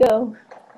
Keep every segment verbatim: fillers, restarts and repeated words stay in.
Go.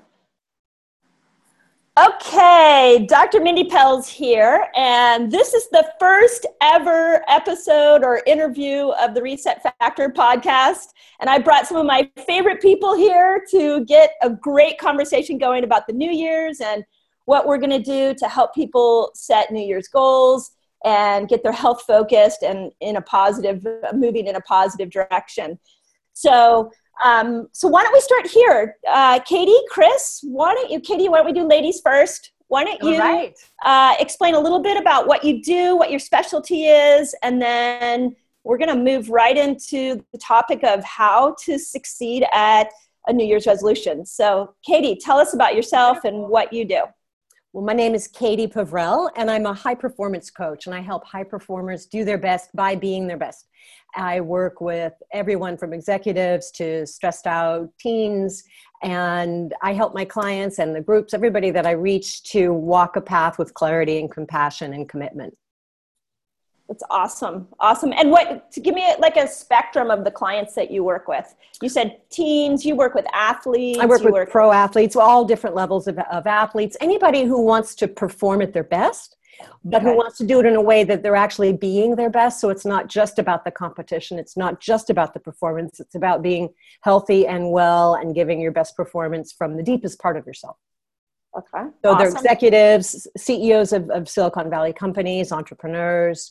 Okay, Doctor Mindy Pelz here, and this is the first ever episode or interview of the Reset Factor podcast, and I brought some of my favorite people here to get a great conversation going about the New Year's and what we're going to do to help people set New Year's goals and get their health focused and in a positive, moving in a positive direction. So, um, so why don't we start here? Uh, Katie, Chris, why don't you, Katie, why don't we do ladies first? Why don't you right. uh, explain a little bit about what you do, what your specialty is, and then we're going to move right into the topic of how to succeed at a New Year's resolution. So, Katie, tell us about yourself and what you do. Well, my name is Katie Pavrell, and I'm a high performance coach, and I help high performers do their best by being their best. I work with everyone from executives to stressed out teens, and I help my clients and the groups, everybody that I reach, to walk a path with clarity and compassion and commitment. That's awesome. Awesome. And what, to give me like a spectrum of the clients that you work with. You said teens, you work with athletes. I work you with work pro athletes, all different levels of, of athletes, anybody who wants to perform at their best, but Okay. who wants to do it in a way that they're actually being their best. So it's not just about the competition. It's not just about the performance. It's about being healthy and well and giving your best performance from the deepest part of yourself. Okay. So Awesome. they're executives, C E Os of, of Silicon Valley companies, entrepreneurs,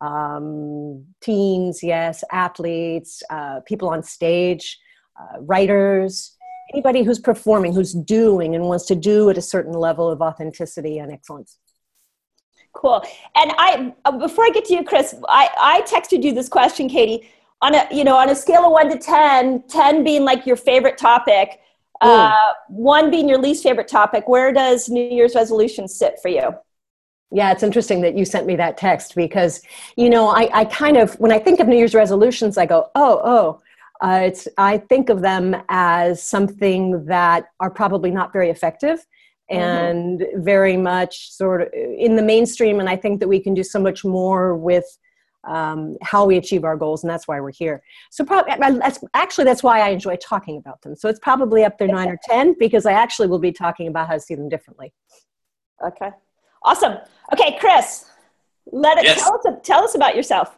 um, teens, yes, athletes, uh, people on stage, uh, writers, anybody who's performing, who's doing and wants to do at a certain level of authenticity and excellence. Cool. And I, uh, before I get to you, Chris, I, I texted you this question, Katie, on a, you know, on a scale of one to ten, ten being like your favorite topic, uh, one being your least favorite topic, where does New Year's resolution sit for you? Yeah, it's interesting that you sent me that text because, you know, I, I kind of, when I think of New Year's resolutions, I go, oh, oh, uh, it's, I think of them as something that are probably not very effective and mm-hmm. very much sort of in the mainstream. And I think that we can do so much more with um, how we achieve our goals. And that's why we're here. So probably, that's, actually, that's why I enjoy talking about them. So it's probably up there nine or ten because I actually will be talking about how to see them differently. Okay. Awesome. Okay, Chris, let it, yes. tell, us, tell us about yourself.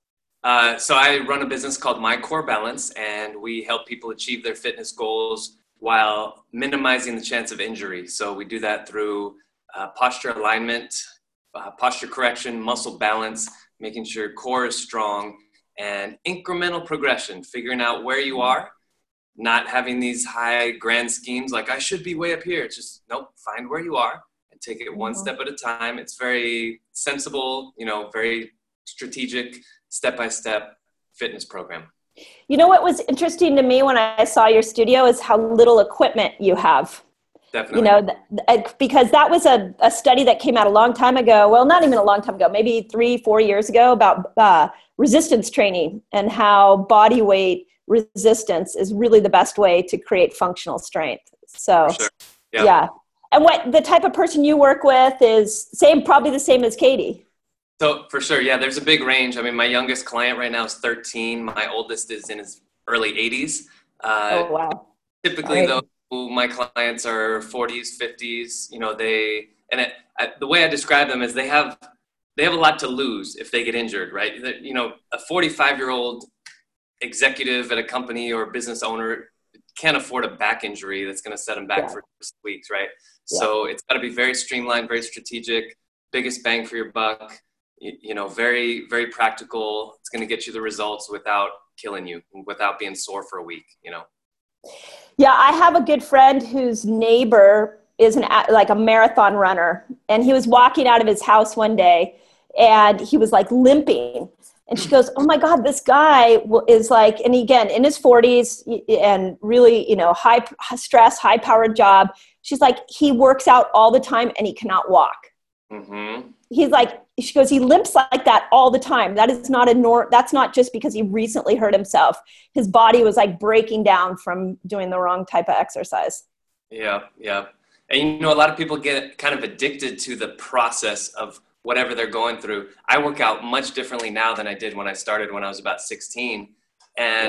Uh, so I run a business called My Core Balance, and we help people achieve their fitness goals while minimizing the chance of injury. So we do that through uh, posture alignment, uh, posture correction, muscle balance, making sure your core is strong, and incremental progression, figuring out where you are, not having these high grand schemes like I should be way up here. It's just, nope, find where you are. Take it one step at a time. It's very sensible, you know, very strategic, step-by-step fitness program. You know what was interesting to me when I saw your studio is how little equipment you have. Definitely. You know, th- because that was a, a study that came out a long time ago. Well, not even a long time ago, maybe three, four years ago about uh, resistance training and how body weight resistance is really the best way to create functional strength. So, For sure. Yeah. yeah. And what the type of person you work with is same, probably the same as Katie. So for sure, yeah, there's a big range. I mean, my youngest client right now is thirteen. My oldest is in his early eighties. Uh, oh, wow. Typically, right. though, my clients are forties, fifties. You know, they and it, I, the way I describe them is they have they have a lot to lose if they get injured, right? You know, a forty-five-year-old executive at a company or business owner can't afford a back injury that's going to set them back yeah. for six weeks, right? Yeah. So it's got to be very streamlined, very strategic, biggest bang for your buck, you, you know, very, very practical. It's going to get you the results without killing you, without being sore for a week, you know? Yeah, I have a good friend whose neighbor is an like a marathon runner, and he was walking out of his house one day, and he was like limping. And she goes, oh my God, this guy is like, and again, in his forties and really, you know, high stress, high powered job. She's like, he works out all the time and he cannot walk. Mm-hmm. He's like, she goes, he limps like that all the time. That is not a nor. That's not just because he recently hurt himself. His body was like breaking down from doing the wrong type of exercise. Yeah. Yeah. And you know, a lot of people get kind of addicted to the process of whatever they're going through. I work out much differently now than I did when I started when I was about sixteen. And yeah.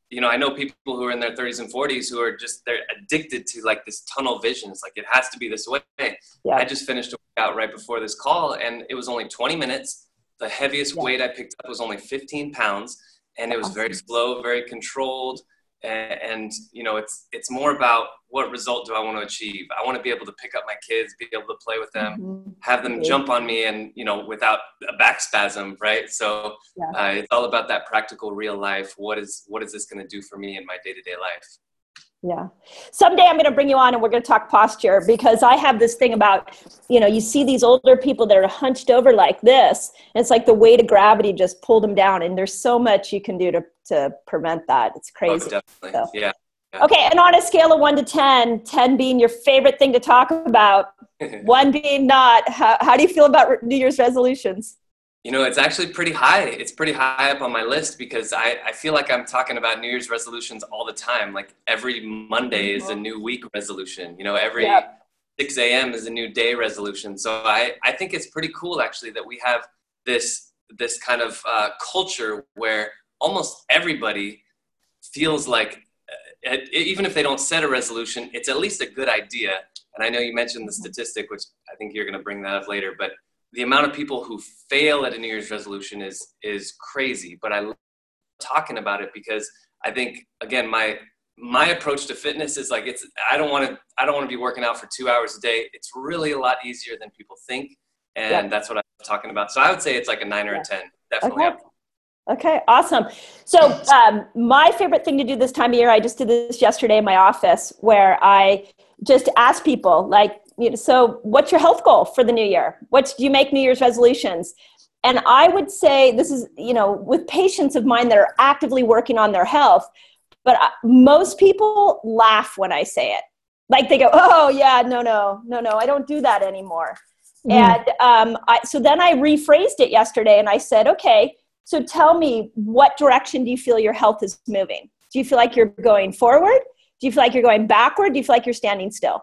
you know, I know people who are in their thirties and forties who are just, they're addicted to like this tunnel vision. It's like, it has to be this way. Yeah. I just finished a workout right before this call, and it was only twenty minutes. The heaviest yeah. weight I picked up was only fifteen pounds, and it was awesome. Very slow, very controlled. And, and, you know, it's, it's more about what result do I want to achieve? I want to be able to pick up my kids, be able to play with them, mm-hmm. have them mm-hmm. jump on me, and, you know, without a back spasm, right? So yeah. uh, it's all about that practical real life. What is, what is this going to do for me in my day-to-day life? Yeah. Someday I'm going to bring you on and we're going to talk posture, because I have this thing about, you know, you see these older people that are hunched over like this, and it's like the weight of gravity just pulled them down. And there's so much you can do to, to prevent that. It's crazy. Oh, definitely. So. Yeah. yeah. Okay. And on a scale of one to ten, ten being your favorite thing to talk about, one being not, how, how do you feel about New Year's resolutions? You know, it's actually pretty high. It's pretty high up on my list, because I, I feel like I'm talking about New Year's resolutions all the time. Like every Monday is a new week resolution. You know, every yep. six a.m. is a new day resolution. So I, I think it's pretty cool, actually, that we have this, this kind of uh, culture where almost everybody feels like, uh, even if they don't set a resolution, it's at least a good idea. And I know you mentioned the statistic, which I think you're going to bring that up later, but the amount of people who fail at a New Year's resolution is is crazy. But I love talking about it, because I think, again, my my approach to fitness is like, it's I don't want to I don't want to be working out for two hours a day. It's really a lot easier than people think, and yeah. that's what I'm talking about. So I would say it's like a nine or yeah. a ten, definitely. Okay. Okay, awesome. So um, my favorite thing to do this time of year, I just did this yesterday in my office, where I just asked people, like, you know, so what's your health goal for the new year? What do you make New Year's resolutions? And I would say this is, you know, with patients of mine that are actively working on their health, but most people laugh when I say it. Like they go, oh yeah, no, no, no, no, I don't do that anymore. Mm. And um, I, so then I rephrased it yesterday, and I said, okay, so tell me, what direction do you feel your health is moving? Do you feel like you're going forward? Do you feel like you're going backward? Do you feel like you're standing still?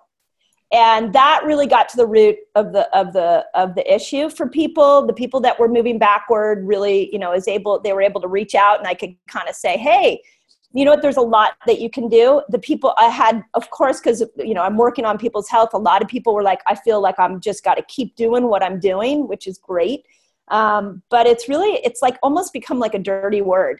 And that really got to the root of the of the of the issue for people. The people that were moving backward really, you know, is able they were able to reach out, and I could kind of say, hey, you know what, there's a lot that you can do. The people I had, of course, because, you know, I'm working on people's health. A lot of people were like, I feel like I'm just got to keep doing what I'm doing, which is great. Um, but it's really, it's like almost become like a dirty word.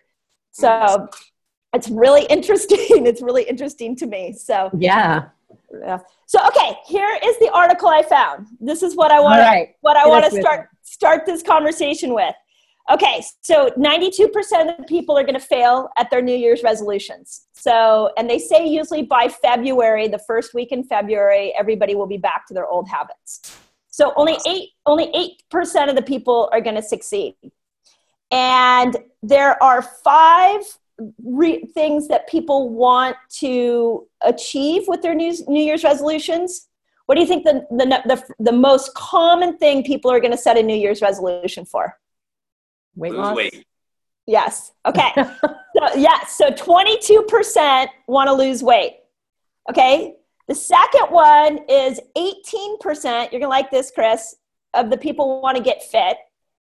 So it's really interesting. It's really interesting to me. So yeah. Yeah. So, okay, here is the article I found. This is what I want right. to, what I want to start, start this conversation with. Okay. So ninety-two percent of the people are going to fail at their New Year's resolutions. So, and they say usually by February, the first week in February, everybody will be back to their old habits. So only eight, only eight percent of the people are going to succeed. And there are five re- things that people want to achieve with their New, New Year's resolutions. What do you think the, the, the, the most common thing people are going to set a New Year's resolution for? Weight loss? Weight. Yes. Okay. so, yeah. So twenty-two percent want to lose weight. Okay. The second one is eighteen percent, you're going to like this, Chris, of the people want to get fit.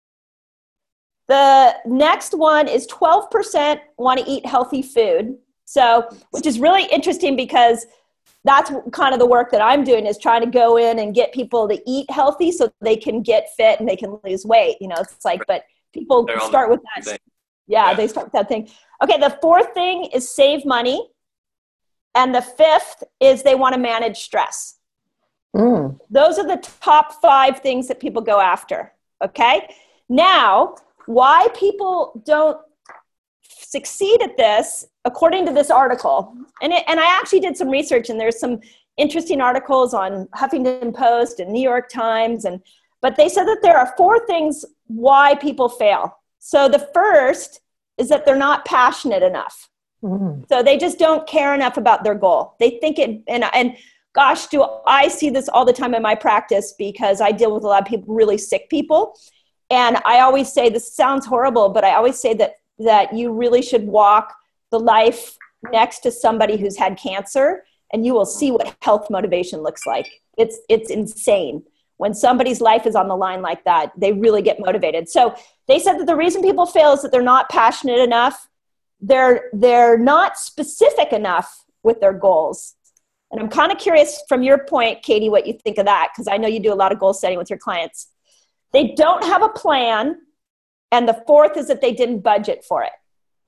The next one is twelve percent want to eat healthy food. So, which is really interesting, because that's kind of the work that I'm doing, is trying to go in and get people to eat healthy so they can get fit and they can lose weight. You know, it's like, but people start with that. Yeah, yeah, they start with that thing. Okay, the fourth thing is save money. And the fifth is they want to manage stress. Mm. Those are the top five things that people go after. Okay. Now, why people don't succeed at this, according to this article, and it, and I actually did some research, and there's some interesting articles on Huffington Post and New York Times, and but they said that there are four things why people fail. So the first is that they're not passionate enough. Mm-hmm. So they just don't care enough about their goal. They think it, and, and gosh, do I see this all the time in my practice, because I deal with a lot of people, really sick people. And I always say, this sounds horrible, but I always say that, that you really should walk the life next to somebody who's had cancer, and you will see what health motivation looks like. It's, it's insane. When somebody's life is on the line like that, they really get motivated. So they said that the reason people fail is that they're not passionate enough. they're they're not specific enough with their goals. And I'm kind of curious from your point, Katie, what you think of that, because I know you do a lot of goal setting with your clients. They don't have a plan, and the fourth is that they didn't budget for it.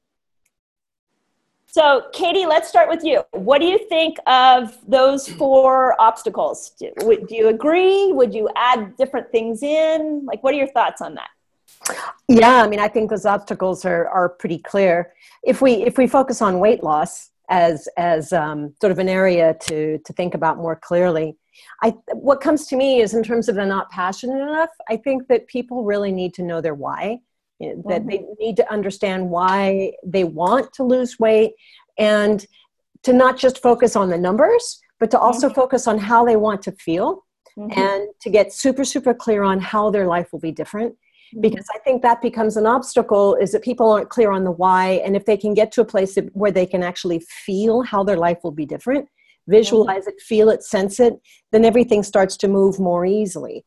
So, Katie, let's start with you. What do you think of those four obstacles? Do, do you agree? Would you add different things in? Like, what are your thoughts on that? Yeah, I mean, I think those obstacles are are pretty clear. If we if we focus on weight loss as as um, sort of an area to to think about more clearly, I what comes to me is in terms of they're not passionate enough. I think that people really need to know their why. You know, that mm-hmm. they need to understand why they want to lose weight, and to not just focus on the numbers, but to also mm-hmm. focus on how they want to feel, mm-hmm. and to get super super clear on how their life will be different. Because I think that becomes an obstacle, is that people aren't clear on the why. And if they can get to a place where they can actually feel how their life will be different, visualize mm-hmm. it, feel it, sense it, then everything starts to move more easily.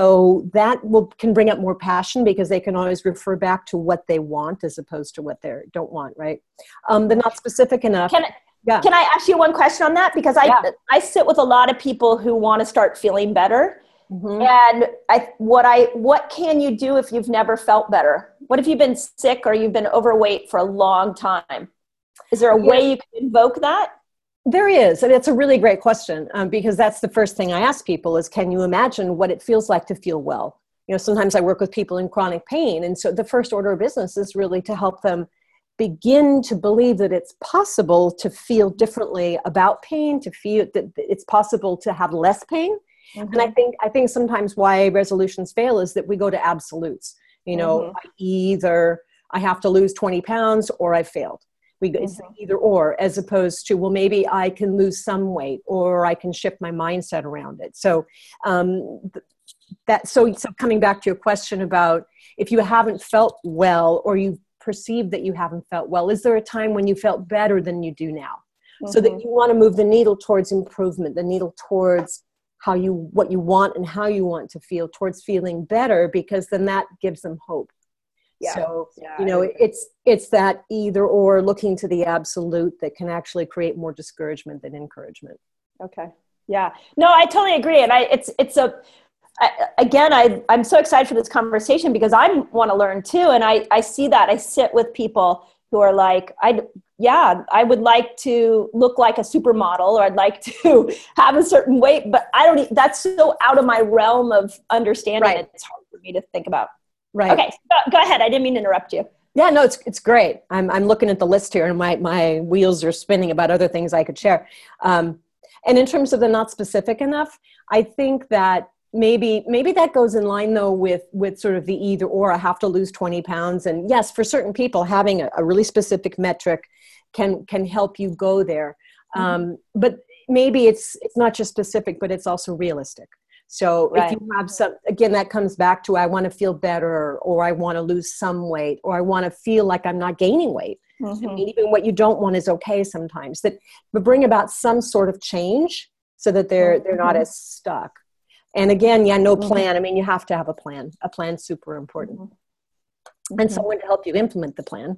So that will can bring up more passion, because they can always refer back to what they want as opposed to what they don't want, right? Um, they're not specific enough. Can, yeah. can I ask you one question on that? Because I, yeah. I sit with a lot of people who want to start feeling better. Mm-hmm. And I, what I, what can you do if you've never felt better? What if you've been sick or you've been overweight for a long time? Is there a yeah. way you can invoke that? There is. And it's a really great question, um, because that's the first thing I ask people is, can you imagine what it feels like to feel well? You know, sometimes I work with people in chronic pain. And so the first order of business is really to help them begin to believe that it's possible to feel differently about pain, to feel that it's possible to have less pain. Mm-hmm. And I think I think sometimes why resolutions fail is that we go to absolutes. You know, mm-hmm. I either I have to lose twenty pounds or I failed. We mm-hmm. It's either or, as opposed to, well, maybe I can lose some weight, or I can shift my mindset around it. So um, that so so coming back to your question about if you haven't felt well, or you perceive that you haven't felt well, is there a time when you felt better than you do now? Mm-hmm. So that you want to move the needle towards improvement, the needle towards how you, what you want and how you want to feel, towards feeling better, because then that gives them hope. Yeah. So, yeah, you know, it's, it's that either or, looking to the absolute, that can actually create more discouragement than encouragement. Okay. Yeah, no, I totally agree. And I, it's, it's a, I, again, I, I'm so excited for this conversation, because I want to learn too. And I, I see that I sit with people who are like, I, yeah, I would like to look like a supermodel, or I'd like to have a certain weight, but I don't, that's so out of my realm of understanding. Right. It's hard for me to think about. Right. Okay. Go, go ahead. I didn't mean to interrupt you. Yeah, no, it's, it's great. I'm, I'm looking at the list here, and my, my wheels are spinning about other things I could share. Um, and in terms of the not specific enough, I think that Maybe, maybe that goes in line though with, with sort of the either or. I have to lose twenty pounds. And yes, for certain people, having a, a really specific metric can, can help you go there. Mm-hmm. Um, but maybe it's, it's not just specific, but it's also realistic. So right. if you have some, again, that comes back to, I want to feel better, or I want to lose some weight, or I want to feel like I'm not gaining weight. Mm-hmm. I mean, even what you don't want is okay sometimes. That, but bring about some sort of change so that they're, mm-hmm. they're not as stuck. And again, yeah, no plan. I mean, you have to have a plan. A plan's super important. Mm-hmm. And someone to help you implement the plan.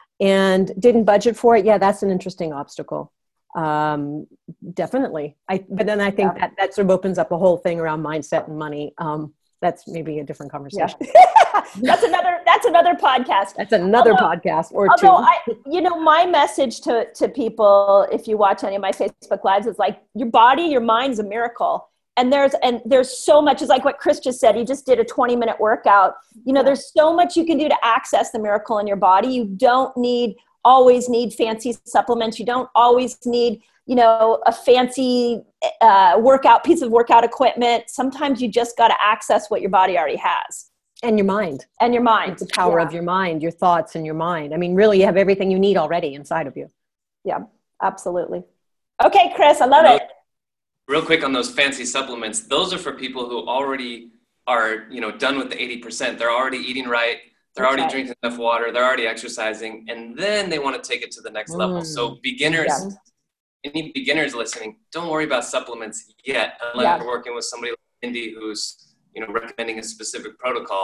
And didn't budget for it. Yeah, that's an interesting obstacle. Um, definitely. I, but then I think yeah. that, that sort of opens up a whole thing around mindset and money. Um, that's maybe a different conversation. Yeah. that's another, that's another podcast. That's another although, podcast or although two. I, you know, my message to, to people, if you watch any of my Facebook Lives, is like, your body, your mind is a miracle. And there's, and there's so much, is like what Chris just said. He just did a twenty minute workout. You know, there's so much you can do to access the miracle in your body. You don't need, always need fancy supplements. You don't always need, you know, a fancy uh, workout, piece of workout equipment. Sometimes you just got to access what your body already has. And your mind. And your mind. It's the power yeah. of your mind, your thoughts and your mind. I mean, really, you have everything you need already inside of you. Yeah, absolutely. Okay, Chris, I love it. Real quick on those fancy supplements, those are for people who already are, you know, done with the eighty percent. They're already eating right. They're That's already right. drinking enough water. They're already exercising. And then they want to take it to the next mm. level. So beginners, yeah. any beginners listening, don't worry about supplements yet, unless yeah. you're working with somebody like Mindy who's, you know, recommending a specific protocol.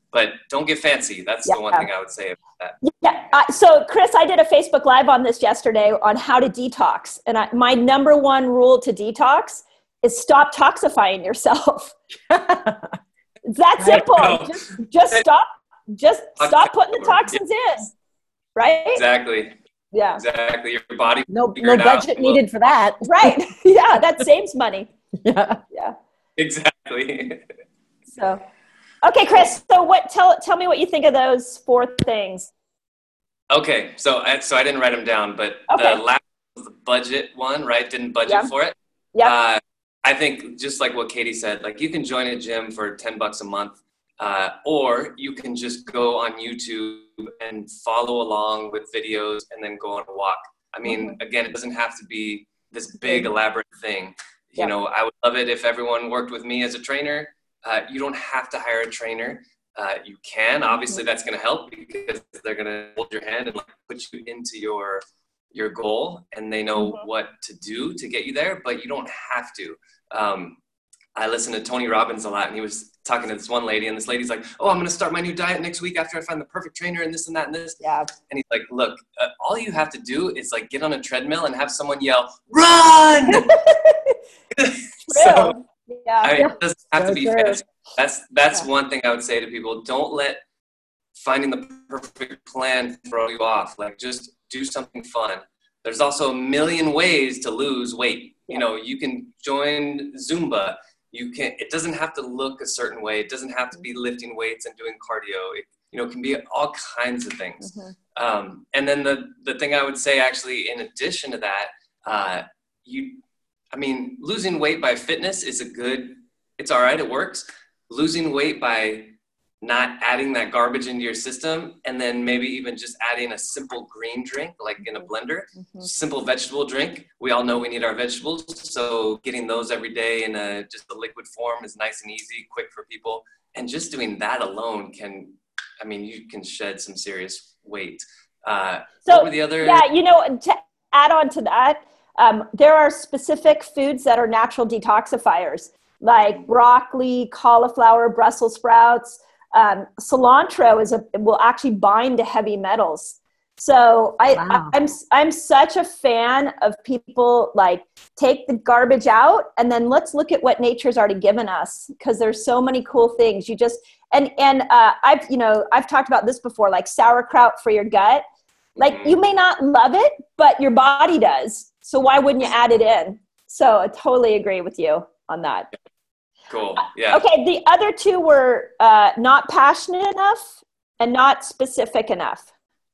but don't get fancy. That's yeah. the one thing I would say about that. Yeah. Uh, so Chris, I did a Facebook Live on this yesterday on how to detox. And I, my number one rule to detox is stop toxifying yourself. It's that simple. No. Just, just stop, just stop putting the toxins in. Right? Exactly. Yeah. Exactly. Your body. No, no budget out. needed for that. Right. Yeah. That saves money. Yeah. Yeah. Exactly. So, okay, Chris. So, what? Tell tell me what you think of those four things. Okay, so I, so I didn't write them down, but Okay. the last was the budget one, right? Didn't budget Yeah. for it. Yeah. Uh, I think just like what Katie said, like you can join a gym for ten bucks a month, uh, or you can just go on YouTube and follow along with videos and then go on a walk. I mean, Mm-hmm. again, it doesn't have to be this big elaborate thing. You Yeah. know, I would love it if everyone worked with me as a trainer. Uh, you don't have to hire a trainer. Uh, you can, obviously that's going to help because they're going to hold your hand and like put you into your, your goal and they know Mhm. what to do to get you there, but you don't have to. Um, I listen to Tony Robbins a lot and he was talking to this one lady and this lady's like, oh, I'm going to start my new diet next week after I find the perfect trainer and this and that and this. Yeah. And he's like, look, uh, all you have to do is like get on a treadmill and have someone yell, run! So, True. Yeah. I mean, it doesn't have So to be true. fancy. That's that's Yeah. one thing I would say to people. Don't let finding the perfect plan throw you off. Like just do something fun. There's also a million ways to lose weight. Yeah. You know, you can join Zumba. You can. It doesn't have to look a certain way. It doesn't have to be lifting weights and doing cardio. It, you know, it can be all kinds of things. Mhm. Um, and then the the thing I would say actually, in addition to that, uh, you. I mean, losing weight by fitness is a good, it's all right, it works. Losing weight by not adding that garbage into your system and then maybe even just adding a simple green drink, like in a blender, Mhm. simple vegetable drink. We all know we need our vegetables, so getting those every day in a just a liquid form is nice and easy, quick for people. And just doing that alone can, I mean, you can shed some serious weight. Uh, So, what were the other? yeah, you know, to add on to that, um, there are specific foods that are natural detoxifiers, like broccoli, cauliflower, Brussels sprouts. Um, cilantro is a will actually bind to heavy metals. So I, Wow. I I'm I'm such a fan of people like take the garbage out and then let's look at what nature's already given us because there's so many cool things. You just and and uh, I've you know I've talked about this before, like sauerkraut for your gut. Like Mhm. you may not love it, but your body does. So why wouldn't you add it in? So I totally agree with you on that. Cool. Yeah. Okay, the other two were uh, not passionate enough and not specific enough.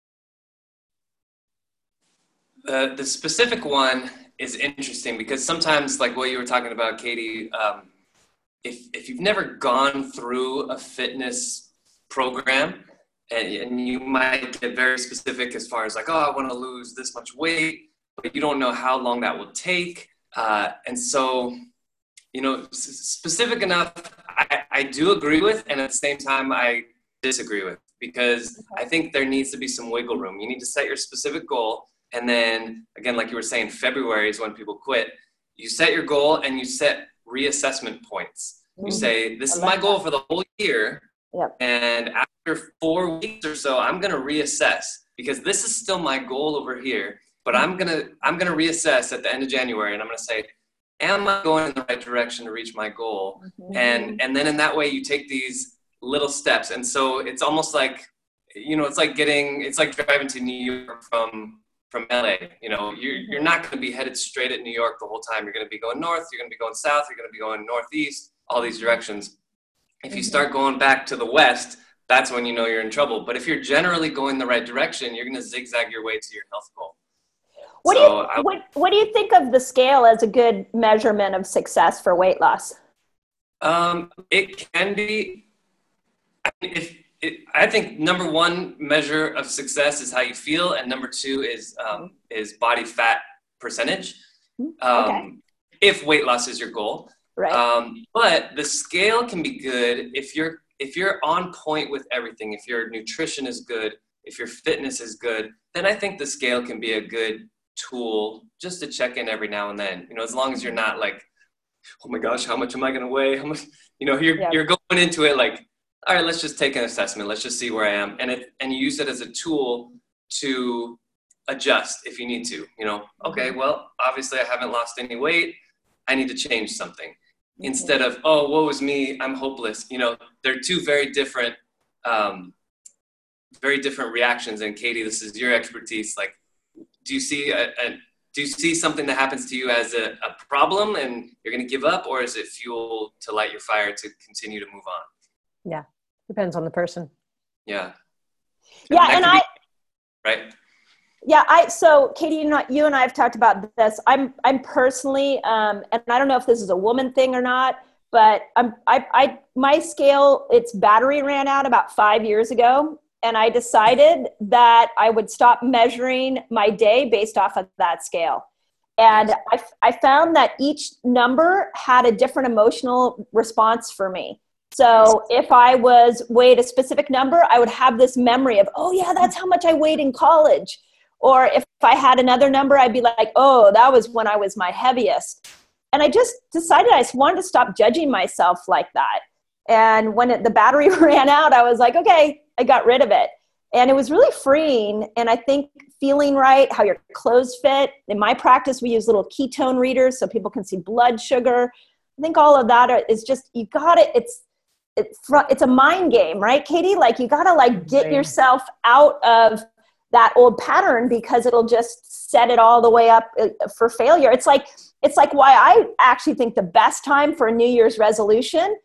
The the specific one is interesting because sometimes, like what you were talking about, Katie, um, if if you've never gone through a fitness program, and, and you might get very specific as far as like, oh, I want to lose this much weight, but you don't know how long that will take, uh, and so, you know, s- specific enough, I, I do agree with, and at the same time, I disagree with because I think there needs to be some wiggle room. You need to set your specific goal. And then again, like you were saying, February is when people quit. You set your goal and you set reassessment points. You Mhm. say, this I is like my goal for the whole year. Yep. And after four weeks or so, I'm going to reassess because this is still my goal over here, but I'm going to, I'm going to reassess at the end of January. And I'm going to say, am I going in the right direction to reach my goal? Mhm. And, and then in that way you take these little steps. And so it's almost like, you know, it's like getting, it's like driving to New York from, from L A, you know, you're, you're not going to be headed straight at New York the whole time. You're going to be going north, you're going to be going south, you're going to be going northeast, all these directions. If you start going back to the west, that's when you know you're in trouble. But if you're generally going the right direction, you're going to zigzag your way to your health goal. What, So do you, I- what, what do you think of the scale as a good measurement of success for weight loss? Um, it can be, I mean, if, it, I think number one measure of success is how you feel. And number two is, um, is body fat percentage. Um, Okay. If weight loss is your goal. Right. Um, but the scale can be good if you're, if you're on point with everything, if your nutrition is good, if your fitness is good, then I think the scale can be a good tool just to check in every now and then, you know, as long as you're not like, oh my gosh, how much am I going to weigh? How much, you know, you're, Yeah. you're going into it like, all right, let's just take an assessment. Let's just see where I am. And it, and you use it as a tool to adjust if you need to, you know, okay, well, obviously I haven't lost any weight. I need to change something. Mm-hmm. Instead of, oh, woe is me, I'm hopeless. You know, they're two very different, um, very different reactions. And Katie, this is your expertise. Like, do you see a, a do you see something that happens to you as a, a problem and you're going to give up, or is it fuel to light your fire to continue to move on? Yeah. Depends on the person. Yeah. Yeah. And, and I, be, right. Yeah. I, so Katie, you know, you and I have talked about this. I'm, I'm personally, um, and I don't know if this is a woman thing or not, but I'm, I, I, my scale, its battery ran out about five years ago. And I decided that I would stop measuring my day based off of that scale. And I, I found that each number had a different emotional response for me. So if I was weighed a specific number, I would have this memory of, oh yeah, that's how much I weighed in college. Or if I had another number, I'd be like, oh, that was when I was my heaviest. And I just decided I just wanted to stop judging myself like that. And when it, the battery ran out, I was like, okay, I got rid of it. And it was really freeing. And I think feeling right, how your clothes fit. In my practice, we use little ketone readers so people can see blood sugar. I think all of that is just, you got it. It's, it's, it's a mind game, right, Katie? Like you got to like get yourself out of that old pattern because it'll just set it all the way up for failure. It's like, it's like why I actually think the best time for a New Year's resolution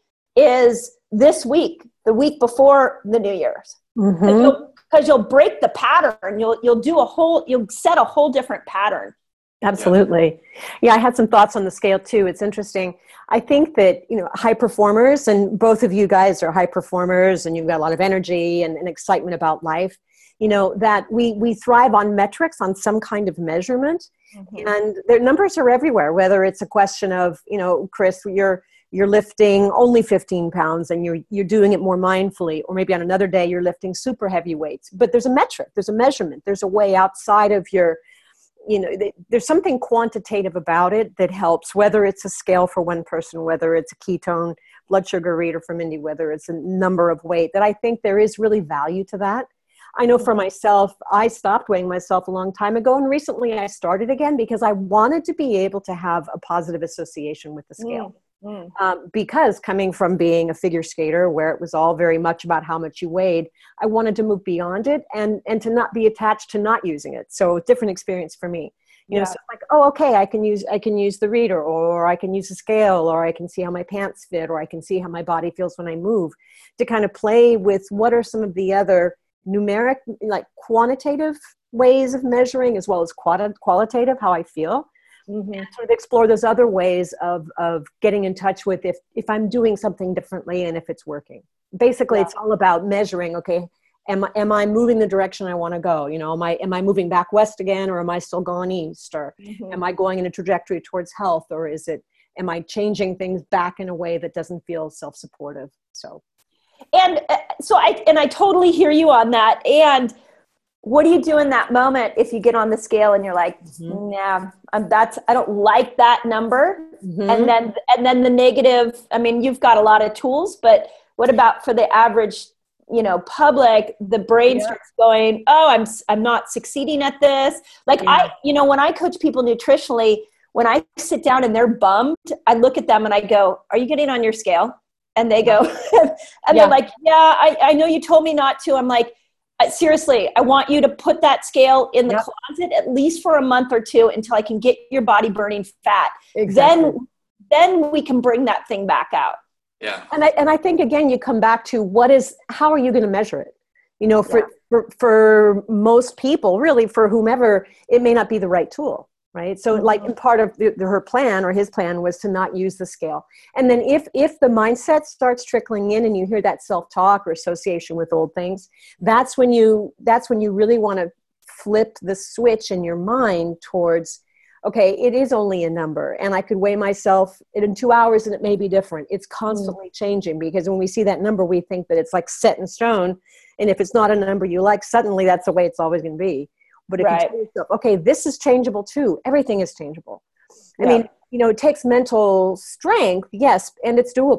is this week, the week before the New Year's. Mm-hmm. Because you'll, you'll break the pattern. You'll, you'll do a whole, you'll set a whole different pattern. Absolutely. Yeah, I had some thoughts on the scale too. It's interesting. I think that, you know, high performers, and both of you guys are high performers and you've got a lot of energy and, and excitement about life, you know, that we, we thrive on metrics, on some kind of measurement. Mm-hmm. And their numbers are everywhere, whether it's a question of, you know, Chris, you're, you're lifting only fifteen pounds and you're, you're doing it more mindfully, or maybe on another day you're lifting super heavy weights, but there's a metric, there's a measurement, there's a way outside of your, you know, there's something quantitative about it that helps, whether it's a scale for one person, whether it's a ketone blood sugar reader for Mindy, whether it's a number of weight, that I think there is really value to that. I know for myself, I stopped weighing myself a long time ago, and recently I started again because I wanted to be able to have a positive association with the scale. Mm. Um, because coming from being a figure skater where it was all very much about how much you weighed, I wanted to move beyond it and, and to not be attached to not using it. So different experience for me, you yeah. know, so it's like, oh, okay, I can use, I can use the reader, or I can use a scale, or I can see how my pants fit, or I can see how my body feels when I move, to kind of play with what are some of the other numeric, like quantitative ways of measuring, as well as quali- qualitative, how I feel. Mm-hmm. And sort of explore those other ways of, of getting in touch with if, if I'm doing something differently and if it's working. Basically, yeah. It's all about measuring, okay, am, am I moving the direction I want to go? You know, am I, am I moving back west again, or am I still going east? Or mm-hmm. am I going in a trajectory towards health? Or is it, am I changing things back in a way that doesn't feel self-supportive? So, and uh, so I, and I totally hear you on that. And what do you do in that moment if you get on the scale and you're like, mm-hmm. nah, I'm, that's, I don't like that number. Mm-hmm. And then, and then the negative, I mean, you've got a lot of tools, but what about for the average, you know, public, the brain yeah. starts going, oh, I'm, I'm not succeeding at this. Like yeah. I, you know, when I coach people nutritionally, when I sit down and they're bummed, I look at them and I go, are you getting on your scale? And they go, and yeah. they're like, yeah, I, I know you told me not to. I'm like, seriously, I want you to put that scale in the yep. closet at least for a month or two until I can get your body burning fat. Exactly. Then, then we can bring that thing back out. Yeah. And I, and I think, again, you come back to what is, how are you going to measure it? You know, for, yeah. for, for most people, really for whomever, it may not be the right tool. Right. So mm-hmm. like in part of the, the, her plan or his plan was to not use the scale. And then if, if the mindset starts trickling in and you hear that self-talk or association with old things, that's when you, that's when you really want to flip the switch in your mind towards, okay, it is only a number and I could weigh myself in two hours and it may be different. It's constantly mm-hmm. changing, because when we see that number, we think that it's like set in stone. And if it's not a number you like, suddenly that's the way it's always going to be. But if right. you tell yourself, okay, this is changeable too. Everything is changeable. I yeah. mean, you know, it takes mental strength, yes, and it's doable.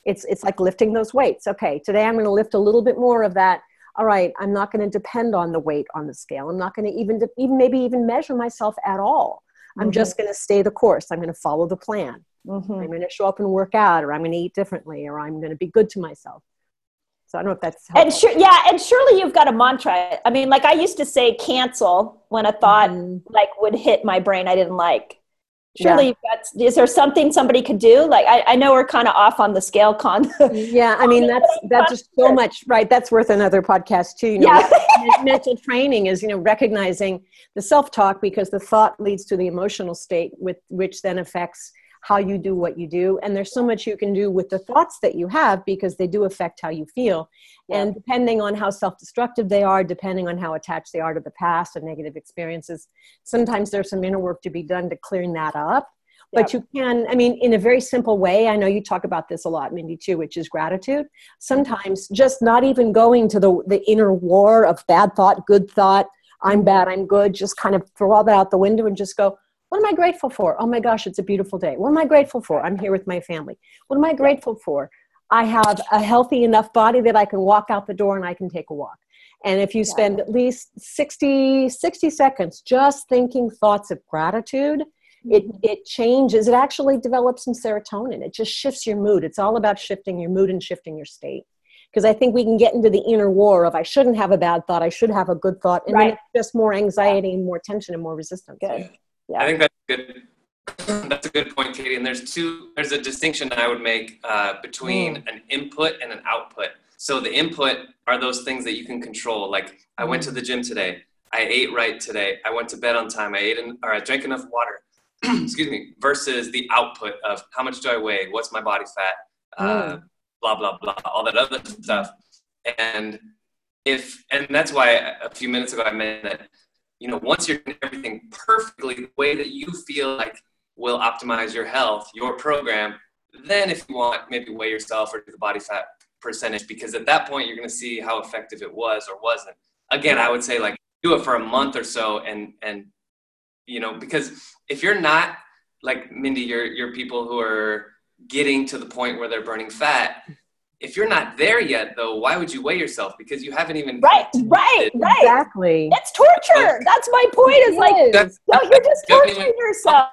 It's, it's like lifting those weights. Okay, today I'm going to lift a little bit more of that. All right, I'm not going to depend on the weight on the scale. I'm not going to even, de- even maybe even measure myself at all. I'm mm-hmm. just going to stay the course. I'm going to follow the plan. Mm-hmm. I'm going to show up and work out, or I'm going to eat differently, or I'm going to be good to myself. So I don't know if that's helpful. And sure, yeah, and surely you've got a mantra. I mean, like I used to say cancel when a thought mm-hmm. like would hit my brain I didn't like. Surely yeah. you've got, is there something somebody could do? Like, I, I know we're kind of off on the scale con. Yeah. I mean, that's, that's just so much, right? That's worth another podcast too. You know, yeah. mental training is, you know, recognizing the self-talk, because the thought leads to the emotional state, with which then affects how you do what you do. And there's so much you can do with the thoughts that you have, because they do affect how you feel. Yeah. And depending on how self-destructive they are, depending on how attached they are to the past and negative experiences, sometimes there's some inner work to be done to clearing that up. Yep. But you can, I mean, in a very simple way, I know you talk about this a lot, Mindy, too, which is gratitude. Sometimes just not even going to the, the inner war of bad thought, good thought, I'm bad, I'm good, just kind of throw all that out the window and just go, what am I grateful for? Oh my gosh, it's a beautiful day. What am I grateful for? I'm here with my family. What am I grateful for? I have a healthy enough body that I can walk out the door and I can take a walk. And if you spend at least sixty, sixty seconds just thinking thoughts of gratitude, mm-hmm. it, it changes. It actually develops some serotonin. It just shifts your mood. It's all about shifting your mood and shifting your state. Because I think we can get into the inner war of I shouldn't have a bad thought, I should have a good thought. And right. then it's just more anxiety and more tension and more resistance. Good. Yeah. I think that's good. That's a good point, Katie. And there's two, there's a distinction I would make uh, between mm. an input and an output. So the input are those things that you can control. Like I mm. went to the gym today. I ate right today. I went to bed on time. I ate in, or I drank enough water. Excuse me. Versus the output of how much do I weigh? What's my body fat? Uh, mm. Blah, blah, blah, all that other stuff. And if, and that's why a few minutes ago I meant that, you know, once you're doing everything perfectly, the way that you feel like will optimize your health, your program, then if you want, maybe weigh yourself or do the body fat percentage, because at that point, you're going to see how effective it was or wasn't. Again, I would say like do it for a month or so. And, and, you know, because if you're not like Mindy, you're, you're people who are getting to the point where they're burning fat. If you're not there yet, though, why would you weigh yourself? Because you haven't even right, right, right. Exactly. It's torture. That's my point. Is like no, you're just torturing yourself.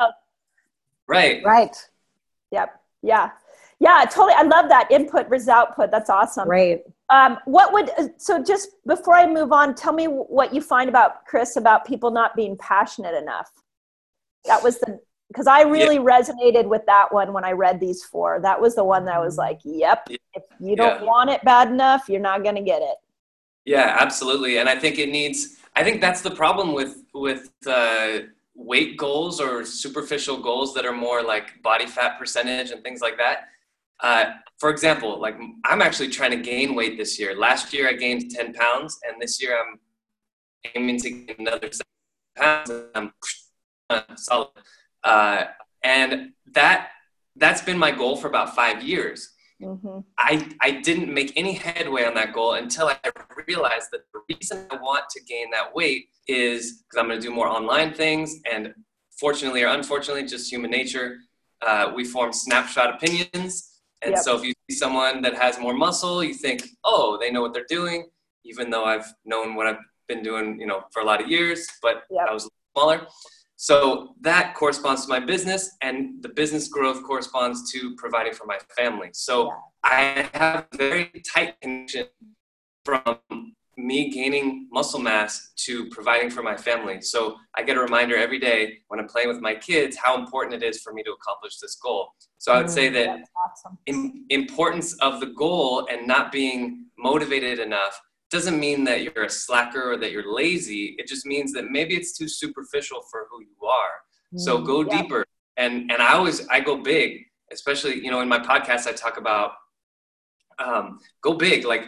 Right. Right. Yep. Yeah. Yeah. Totally. I love that input versus output. That's awesome. Right. Um, what would so just before I move on, tell me what you find about Chris about people not being passionate enough. That was the. Because I really yeah. resonated with that one when I read these four. That was the one that I was like, yep, if you don't yeah. want it bad enough, you're not going to get it. Yeah, absolutely. And I think it needs, I think that's the problem with, with uh, weight goals or superficial goals that are more like body fat percentage and things like that. Uh, for example, like I'm actually trying to gain weight this year. Last year I gained ten pounds, and this year I'm aiming to gain another seven pounds. And I'm solid. Uh, and that, that's been my goal for about five years. Mm-hmm. I, I didn't make any headway on that goal until I realized that the reason I want to gain that weight is because I'm going to do more online things. And fortunately or unfortunately, just human nature, uh, we form snapshot opinions. And yep. so if you see someone that has more muscle, you think, oh, they know what they're doing, even though I've known what I've been doing, you know, for a lot of years, but yep. I was smaller. So that corresponds to my business, and the business growth corresponds to providing for my family. So I have a very tight connection from me gaining muscle mass to providing for my family. So I get a reminder every day when I'm playing with my kids how important it is for me to accomplish this goal. So I would say that awesome. in, importance of the goal and not being motivated enough doesn't mean that you're a slacker or that you're lazy. It just means that maybe it's too superficial for who you are. So go yeah. deeper. And and I always, I go big, especially, you know, in my podcast, I talk about um, go big, like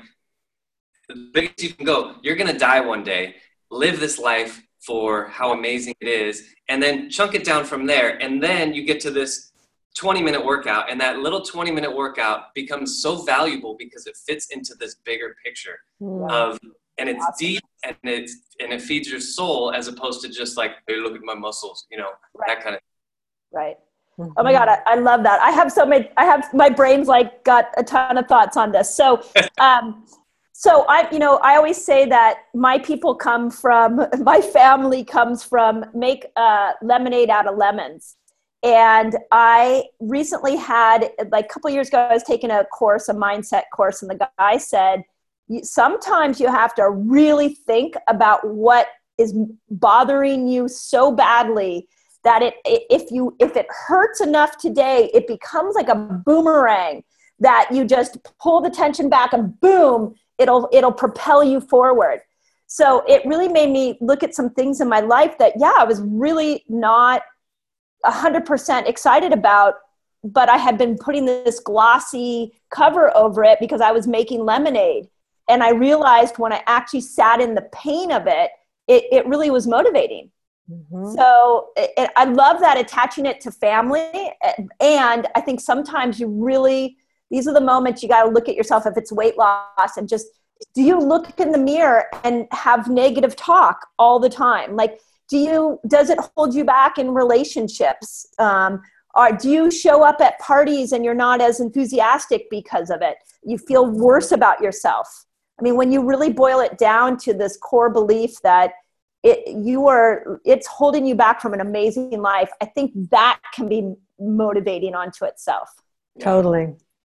the biggest you can go. You're going to die one day. Live this life for how amazing it is. And then chunk it down from there. And then you get to this twenty minute workout, and that little twenty minute workout becomes so valuable because it fits into this bigger picture yeah. of, and it's awesome. Deep and it's, and it feeds your soul as opposed to just like, hey, look at my muscles, you know, right. that kind of. Right. Mm-hmm. Oh my God, I, I love that. I have so many, I have, my brain's like got a ton of thoughts on this. So, um, so I, you know, I always say that my people come from, my family comes from make uh, lemonade out of lemons. And I recently had, like a couple of years ago, I was taking a course, a mindset course, and the guy said, sometimes you have to really think about what is bothering you so badly that it, if you, if it hurts enough today, it becomes like a boomerang that you just pull the tension back and boom, it'll, it'll propel you forward. So it really made me look at some things in my life that, yeah, I was really not a hundred percent excited about, but I had been putting this glossy cover over it because I was making lemonade. And I realized when I actually sat in the pain of it, it, it really was motivating. Mm-hmm. So it, it, I love that, attaching it to family. And I think sometimes you really, these are the moments you got to look at yourself if it's weight loss and just, do you look in the mirror and have negative talk all the time? Like, do you, does it hold you back in relationships? Um, or do you show up at parties and you're not as enthusiastic because of it? You feel worse about yourself. I mean, when you really boil it down to this core belief that it, you are, it's holding you back from an amazing life, I think that can be motivating onto itself. Totally.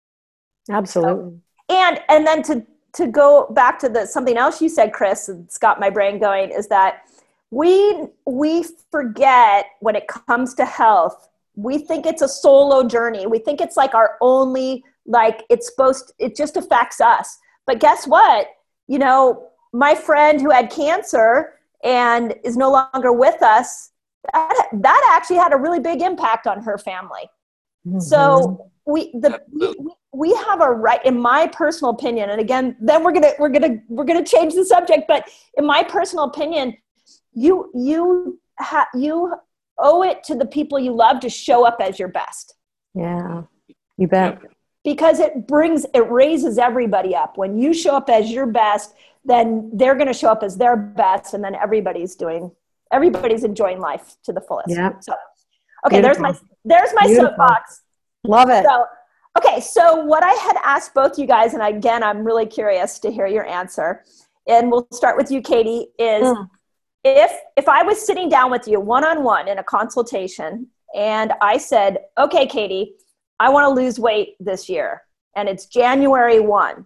Absolutely. So, and, and then to, to go back to the, something else you said, Chris, it's got my brain going, is that we, we forget when it comes to health, we think it's a solo journey. We think it's like our only, like it's supposed, it just affects us. But guess what? You know, my friend who had cancer and is no longer with us, that, that actually had a really big impact on her family. Mm-hmm. So we, the, we, we have a right, in my personal opinion, and again, then we're gonna we're gonna we're gonna change the subject. But in my personal opinion, you you ha, you owe it to the people you love to show up as your best. Yeah, you bet. Because it brings, it raises everybody up. When you show up as your best, then they're going to show up as their best, and then everybody's doing, everybody's enjoying life to the fullest. Yeah. So, okay, Beautiful. there's my there's my Beautiful. soapbox. Love it. So, okay, so what I had asked both you guys, and again, I'm really curious to hear your answer, and we'll start with you, Katie, is mm. if if I was sitting down with you one-on-one in a consultation, and I said, okay, Katie, I want to lose weight this year, and it's January first.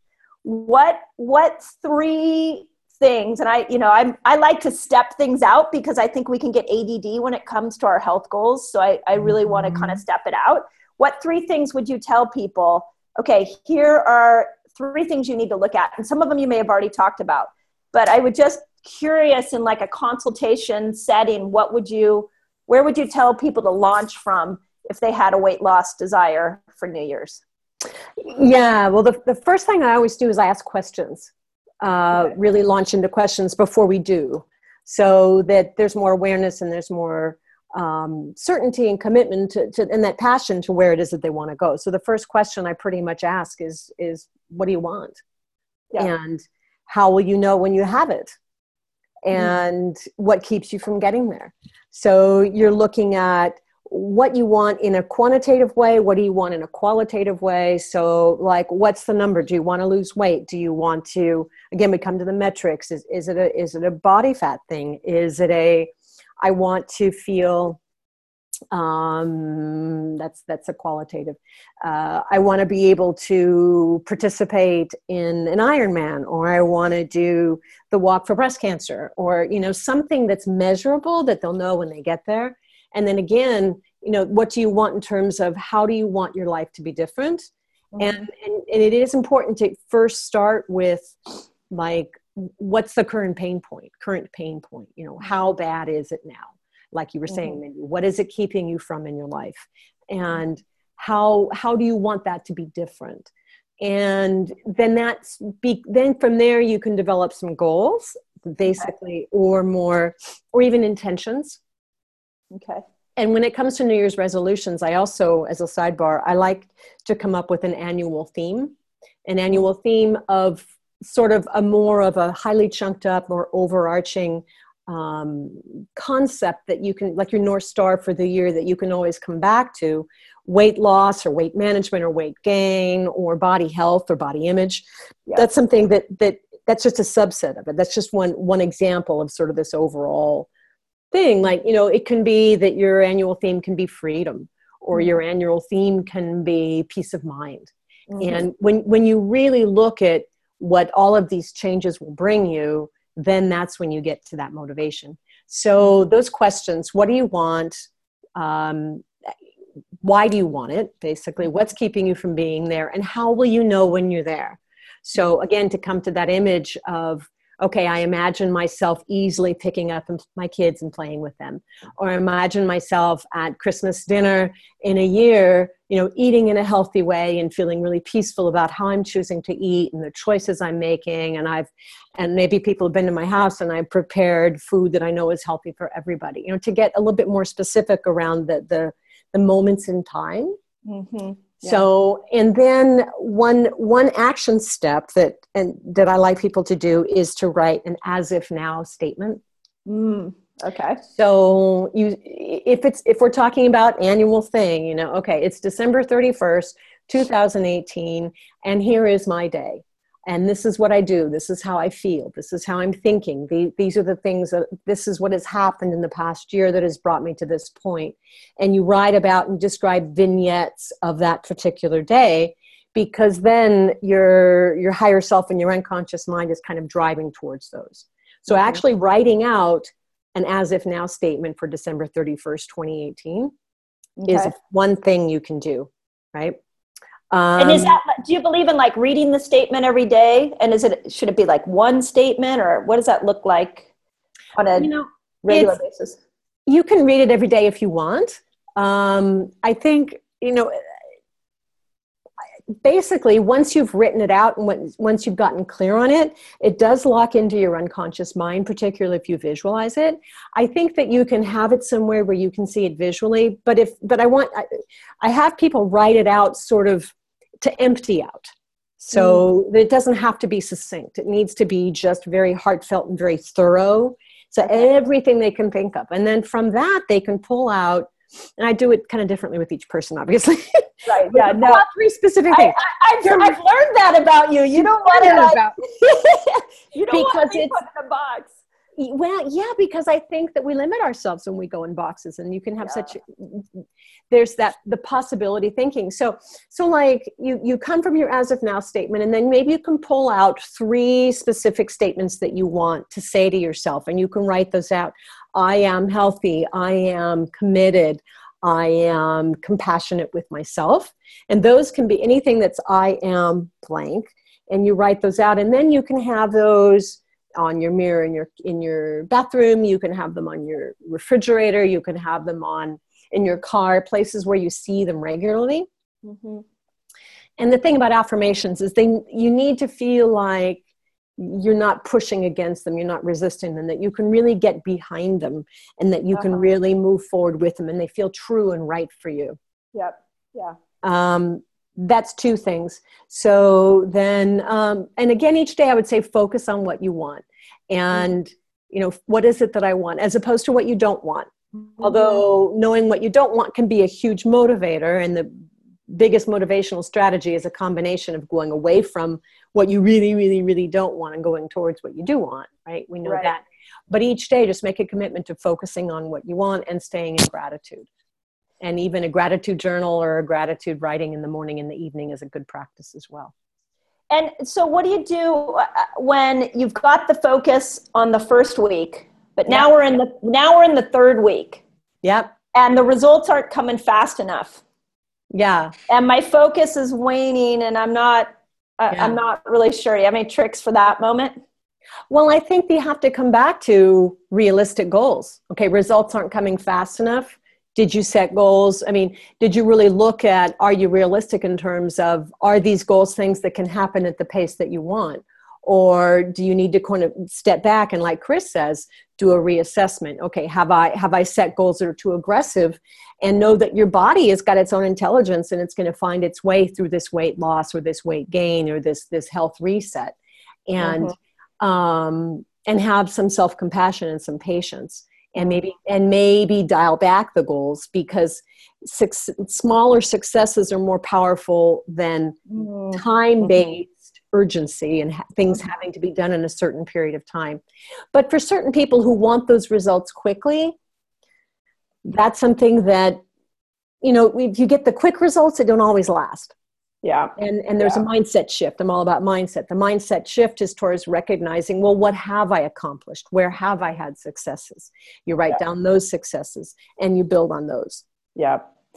What, what three things, and I, you know, I I like to step things out because I think we can get A D D when it comes to our health goals. So I, I really mm-hmm. want to kind of step it out. What three things would you tell people? Okay, here are three things you need to look at. And some of them you may have already talked about, but I would just curious in like a consultation setting, what would you, where would you tell people to launch from if they had a weight loss desire for New Year's? Yeah, well, the, the first thing I always do is I ask questions, uh, okay. really launch into questions before we do, so that there's more awareness and there's more um, certainty and commitment to, to, and that passion to where it is that they want to go. So the first question I pretty much ask is, is what do you want? Yeah. And how will you know when you have it? And mm. what keeps you from getting there? So you're looking at what you want in a quantitative way. What do you want in a qualitative way? So like, what's the number? Do you want to lose weight? Do you want to, again, we come to the metrics. Is, is it a, is it a body fat thing? Is it a, I want to feel, um, that's, that's a qualitative. Uh, I want to be able to participate in an Ironman, or I want to do the walk for breast cancer, or, you know, something that's measurable that they'll know when they get there. And then again, you know, what do you want in terms of how do you want your life to be different? Mm-hmm. And, and, and it is important to first start with like, what's the current pain point, current pain point, you know, how bad is it now? Like you were mm-hmm. saying, Mindy, what is it keeping you from in your life? And how, how do you want that to be different? And then that's be, then from there you can develop some goals basically, okay. or more, or even intentions. Okay. And when it comes to New Year's resolutions, I also, as a sidebar, I like to come up with an annual theme, an annual theme of sort of a more of a highly chunked up or overarching um, concept that you can, like your North Star for the year that you can always come back to, weight loss or weight management or weight gain or body health or body image. Yeah. That's something that, that that's just a subset of it. That's just one, one example of sort of this overall thing. Like, you know, it can be that your annual theme can be freedom, or mm-hmm. your annual theme can be peace of mind. Mm-hmm. And when, when you really look at what all of these changes will bring you, then that's when you get to that motivation. So those questions, what do you want? Um, why do you want it? Basically, what's keeping you from being there? And how will you know when you're there? So again, to come to that image of, okay, I imagine myself easily picking up my kids and playing with them. Or imagine myself at Christmas dinner in a year, you know, eating in a healthy way and feeling really peaceful about how I'm choosing to eat and the choices I'm making. And I've, and maybe people have been to my house and I've prepared food that I know is healthy for everybody. You know, to get a little bit more specific around the, the, the moments in time. Mm-hmm. Yeah. So, and then one, one action step that, and that I like people to do is to write an as if now statement. Mm, okay. So you, if it's, if we're talking about annual thing, you know, okay, it's December thirty-first, two thousand eighteen, and here is my day. And this is what I do. This is how I feel. This is how I'm thinking. The, these are the things that, this is what has happened in the past year that has brought me to this point. And you write about and describe vignettes of that particular day, because then your, your higher self and your unconscious mind is kind of driving towards those. So mm-hmm. actually writing out an as if now statement for December thirty-first, twenty eighteen okay. is one thing you can do, right? Um, and is that, do you believe in like reading the statement every day? And is it, should it be like one statement, or what does that look like on a you know, regular basis? You can read it every day if you want. Um, I think, you know, basically once you've written it out and when, once you've gotten clear on it, it does lock into your unconscious mind, particularly if you visualize it. I think that you can have it somewhere where you can see it visually, but if, but I want, I, I have people write it out sort of to empty out. So mm. it doesn't have to be succinct. It needs to be just very heartfelt and very thorough. So okay. everything they can think of. And then from that, they can pull out, and I do it kind of differently with each person, obviously. Right. Yeah. No. About three specific things. I, I, I've, I've learned that about you. You don't want to like, about you don't because want to be it's, put in a box. Well, yeah, because I think that we limit ourselves when we go in boxes, and you can have yeah. such, there's that, the possibility thinking. So, so like you, you come from your as if now statement, and then maybe you can pull out three specific statements that you want to say to yourself, and you can write those out. I am healthy. I am committed. I am compassionate with myself. And those can be anything that's I am blank, and you write those out, and then you can have those on your mirror in your in your bathroom. You can have them on your refrigerator. You can have them on in your car, places where you see them regularly. Mm-hmm. And the thing about affirmations is they you need to feel like you're not pushing against them, you're not resisting them, that you can really get behind them, and that you uh-huh. can really move forward with them, and they feel true and right for you. Yep. Yeah. Um, That's two things. So then, um, and again, each day I would say, focus on what you want. And, you know, what is it that I want, as opposed to what you don't want? Mm-hmm. Although knowing what you don't want can be a huge motivator. And the biggest motivational strategy is a combination of going away from what you really, really, really don't want and going towards what you do want, right? We know right. that. But each day, just make a commitment to focusing on what you want and staying in gratitude. And even a gratitude journal or a gratitude writing in the morning and the evening is a good practice as well. And so what do you do when you've got the focus on the first week, but now yep. we're in the, now we're in the third week. Yep. And the results aren't coming fast enough. Yeah. And my focus is waning, and I'm not, uh, yeah. I'm not really sure. Do you have any tricks for that moment? Well, I think you have to come back to realistic goals. Okay. Results aren't coming fast enough. Did you set goals? I mean, did you really look at, are you realistic in terms of, are these goals things that can happen at the pace that you want? Or do you need to kind of step back and, like Chris says, do a reassessment? Okay, have I, have I set goals that are too aggressive? And know that your body has got its own intelligence, and it's going to find its way through this weight loss or this weight gain or this, this health reset. And, mm-hmm. um, and have some self-compassion and some patience, and maybe and maybe dial back the goals, because six, smaller successes are more powerful than Mm-hmm. time-based urgency and ha- things having to be done in a certain period of time. But for certain people who want those results quickly, that's something that, you know, if you get the quick results, they don't always last. Yeah. And and there's Yeah. a mindset shift. I'm all about mindset. The mindset shift is towards recognizing, well, what have I accomplished? Where have I had successes? You write Yeah. down those successes and you build on those. Yeah.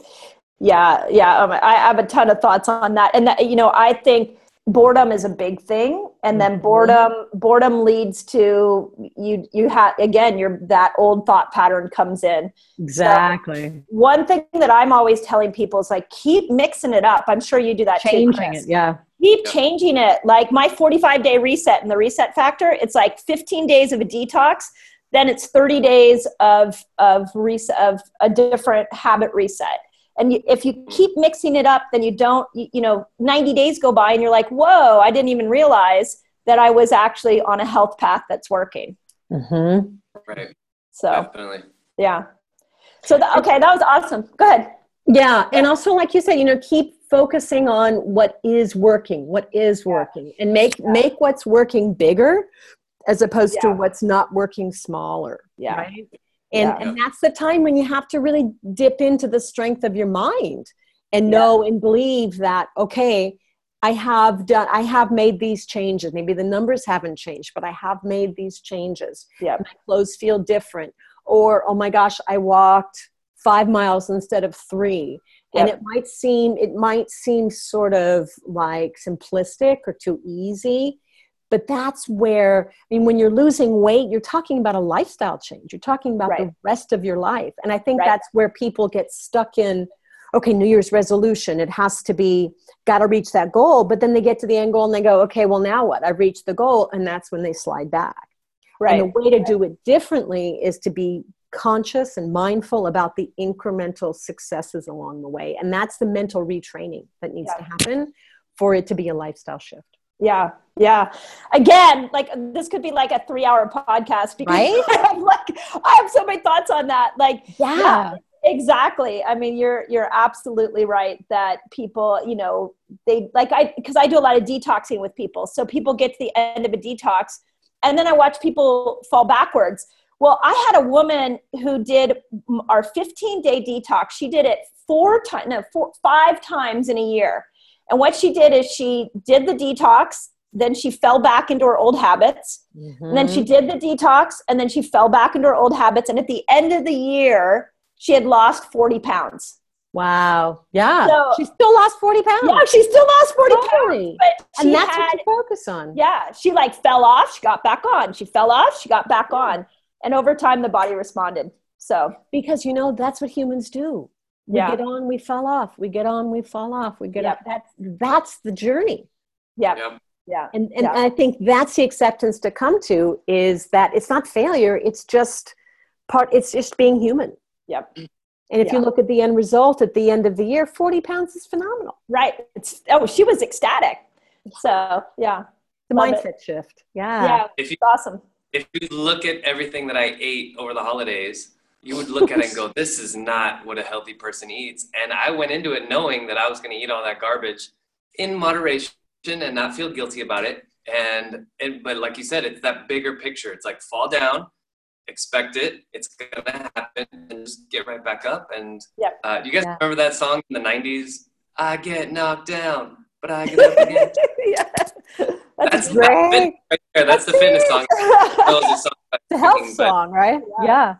Yeah. Yeah. Um, I have a ton of thoughts on that. And that, you know, I think boredom is a big thing. And then Mhm. boredom, boredom leads to you, you have, again, your, that old thought pattern comes in. Exactly. So one thing that I'm always telling people is like, keep mixing it up. I'm sure you do that Changing too, Chris. it. Yeah. Keep Yeah. changing it. Like my forty-five day reset and the reset factor, it's like fifteen days of a detox. Then it's thirty days of, of reset, of a different habit reset. And you, if you keep mixing it up, then you don't, you, you know, ninety days go by and you're like, whoa, I didn't even realize that I was actually on a health path that's working. Mm-hmm. Right. So, Definitely. yeah. So, the, okay, that was awesome. Go ahead. Yeah. And also, like you said, you know, keep focusing on what is working, what is working, and make, Yeah. make what's working bigger as opposed Yeah. to what's not working smaller. Yeah. Right. And, Yeah. and that's the time when you have to really dip into the strength of your mind and know and believe that, okay, I have done, I have made these changes. Maybe the numbers haven't changed, but I have made these changes. Yeah. My clothes feel different. Or, oh my gosh, I walked five miles instead of three. And Yep. it might seem, it might seem sort of like simplistic or too easy. But that's where, I mean, when you're losing weight, you're talking about a lifestyle change. You're talking about Right. the rest of your life. And I think Right. that's where people get stuck in, okay, New Year's resolution. It has to be, got to reach that goal. But then they get to the end goal and they go, okay, well, now what? I've reached the goal. And that's when they slide back. Right. And the way to do it differently is to be conscious and mindful about the incremental successes along the way. And that's the mental retraining that needs Yeah. to happen for it to be a lifestyle shift. Yeah. Yeah. Again, like this could be like a three hour podcast because Right? I'm like, I have so many thoughts on that. Like, Yeah. exactly. I mean, you're, you're absolutely right that people, you know, they like, I, cause I do a lot of detoxing with people. So people get to the end of a detox and then I watch people fall backwards. Well, I had a woman who did our fifteen day detox. She did it four times, no, four, five times in a year. And what she did is she did the detox, then she fell back into her old habits. Mm-hmm. And then she did the detox, and then she fell back into her old habits. And at the end of the year, she had lost forty pounds. Wow. Yeah. So- she still lost forty pounds. Yeah, she still lost forty Totally. pounds. But she And that's had, what you focus on. yeah, she like fell off, she got back on. She fell off, she got back on. And over time, the body responded. So, Because, you know, that's what humans do. We yeah, get on, we fall off. We get on, we fall off. We get Yep. up. That's, that's the journey. yeah, Yep. yeah. And, and Yeah. I think that's the acceptance to come to, is that it's not failure. It's just part, it's just being human. Yep. And if Yeah. you look at the end result at the end of the year, forty pounds is phenomenal. Right. It's, oh, she was ecstatic. So, yeah. The Love mindset shift. Yeah. Yeah. If you It's awesome. if you look at everything that I ate over the holidays, you would look at it and go, this is not what a healthy person eats. And I went into it knowing that I was going to eat all that garbage in moderation and not feel guilty about it. And, and but like you said, it's that bigger picture. It's like fall down, expect it, it's going to happen, and just get right back up. And Yep. uh, you guys Yeah. remember that song in the nineties? I get knocked down, but I get up again. Yeah. That's, That's great. that fitness right there. That's the fitness song. That was a song about It's a health eating, but- song, right? Yeah.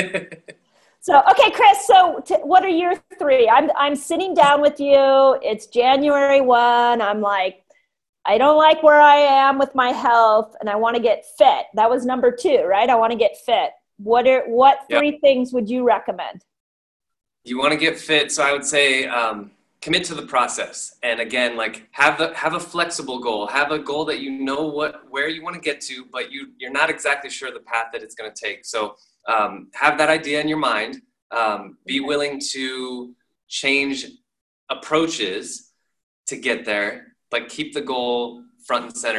So, okay, Chris, so t- what are your three? I'm, I'm sitting down with you. It's January first. I'm like, I don't like where I am with my health and I want to get fit. That was number two, right? I want to get fit. What are, what Yep. three things would you recommend? You want to get fit, so I would say um, commit to the process. And again, like have the have a flexible goal. Have a goal that you know what where you want to get to, but you you're not exactly sure the path that it's going to take. So um, have that idea in your mind. Um, be willing to change approaches to get there, but keep the goal front and center.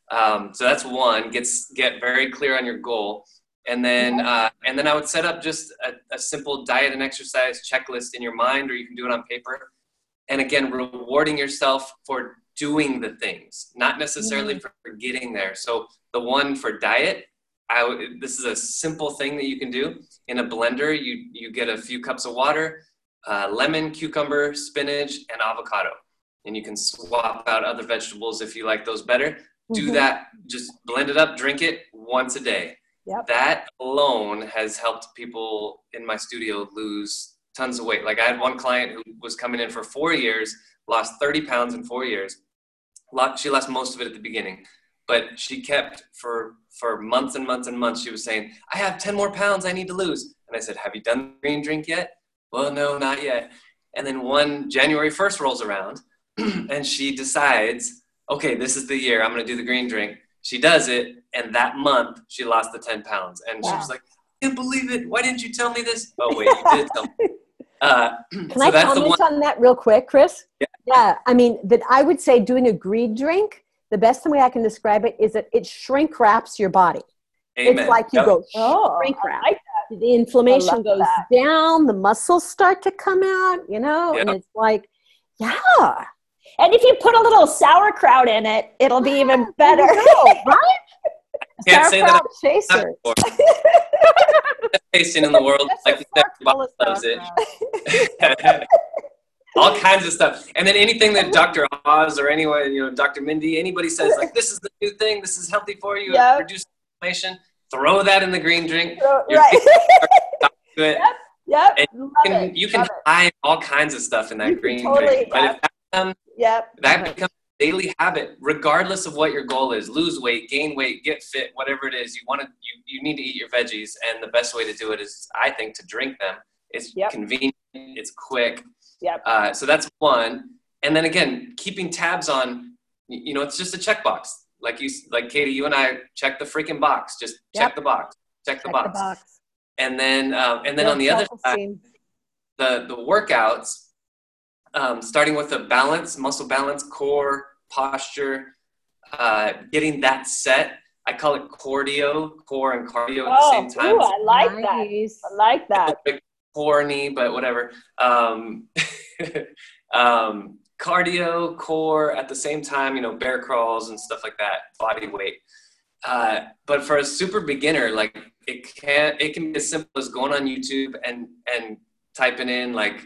Um, so that's one, gets, get very clear on your goal. And then, uh, and then I would set up just a, a simple diet and exercise checklist in your mind, or you can do it on paper. And again, rewarding yourself for doing the things, not necessarily mm-hmm. for getting there. So the one for diet, I w- this is a simple thing that you can do. In a blender, you, you get a few cups of water, uh, lemon, cucumber, spinach, and avocado. And you can swap out other vegetables if you like those better. Mm-hmm. Do that, just blend it up, drink it once a day. Yep. That alone has helped people in my studio lose tons of weight. Like I had one client who was coming in for four years, lost thirty pounds in four years. She lost most of it at the beginning, but she kept for, for months and months and months. She was saying, I have ten more pounds I need to lose. And I said, have you done the green drink yet? Well, no, not yet. And then one January first rolls around and she decides, okay, this is the year I'm going to do the green drink. She does it, and that month she lost the ten pounds. And wow. She was like, I can't believe it. Why didn't you tell me this? Oh, wait, you did tell me. Uh, Can so I that's comment the one- on that real quick, Chris? Yeah. Yeah, I mean, that I would say doing a green drink, the best way I can describe it is that it shrink wraps your body. Amen. It's like you yep. go oh, shrink wrap. Like the inflammation goes that. down, the muscles start to come out, you know, yep. and it's like, yeah. And if you put a little sauerkraut in it, it'll be even better. Go, right? Can't say that chaser. Tasting in the world, like everybody loves it. All kinds of stuff. And then anything that Doctor Oz or anyone, you know, Doctor Mindy, anybody says like, this is the new thing, this is healthy for you, yep. reduce inflammation, throw that in the green drink. So, right. Yep. Yep. And you can, you can hide all kinds of stuff in that you green totally, drink. But yep. if that becomes, yep. that becomes a daily habit, regardless of what your goal is, lose weight, gain weight, get fit, whatever it is, you want to, you, you need to eat your veggies. And the best way to do it is, I think, to drink them. It's yep. convenient, it's quick. Yep. Uh, so that's one. And then again, keeping tabs on, you know, it's just a checkbox. Like you, like Katie, you and I check the freaking box. Just yep. check the box. Check, check the, box. the box. And then, um, and then yeah, on the other side, the the workouts, um, starting with a balance, muscle balance, core, posture, uh, getting that set. I call it cardio, core and cardio at oh, the same time. Ooh, I like nice. that. I like that. Corny, but whatever. Um, um, cardio, core at the same time, you know, bear crawls and stuff like that, body weight. Uh, but for a super beginner, like it can it can be as simple as going on YouTube and and typing in like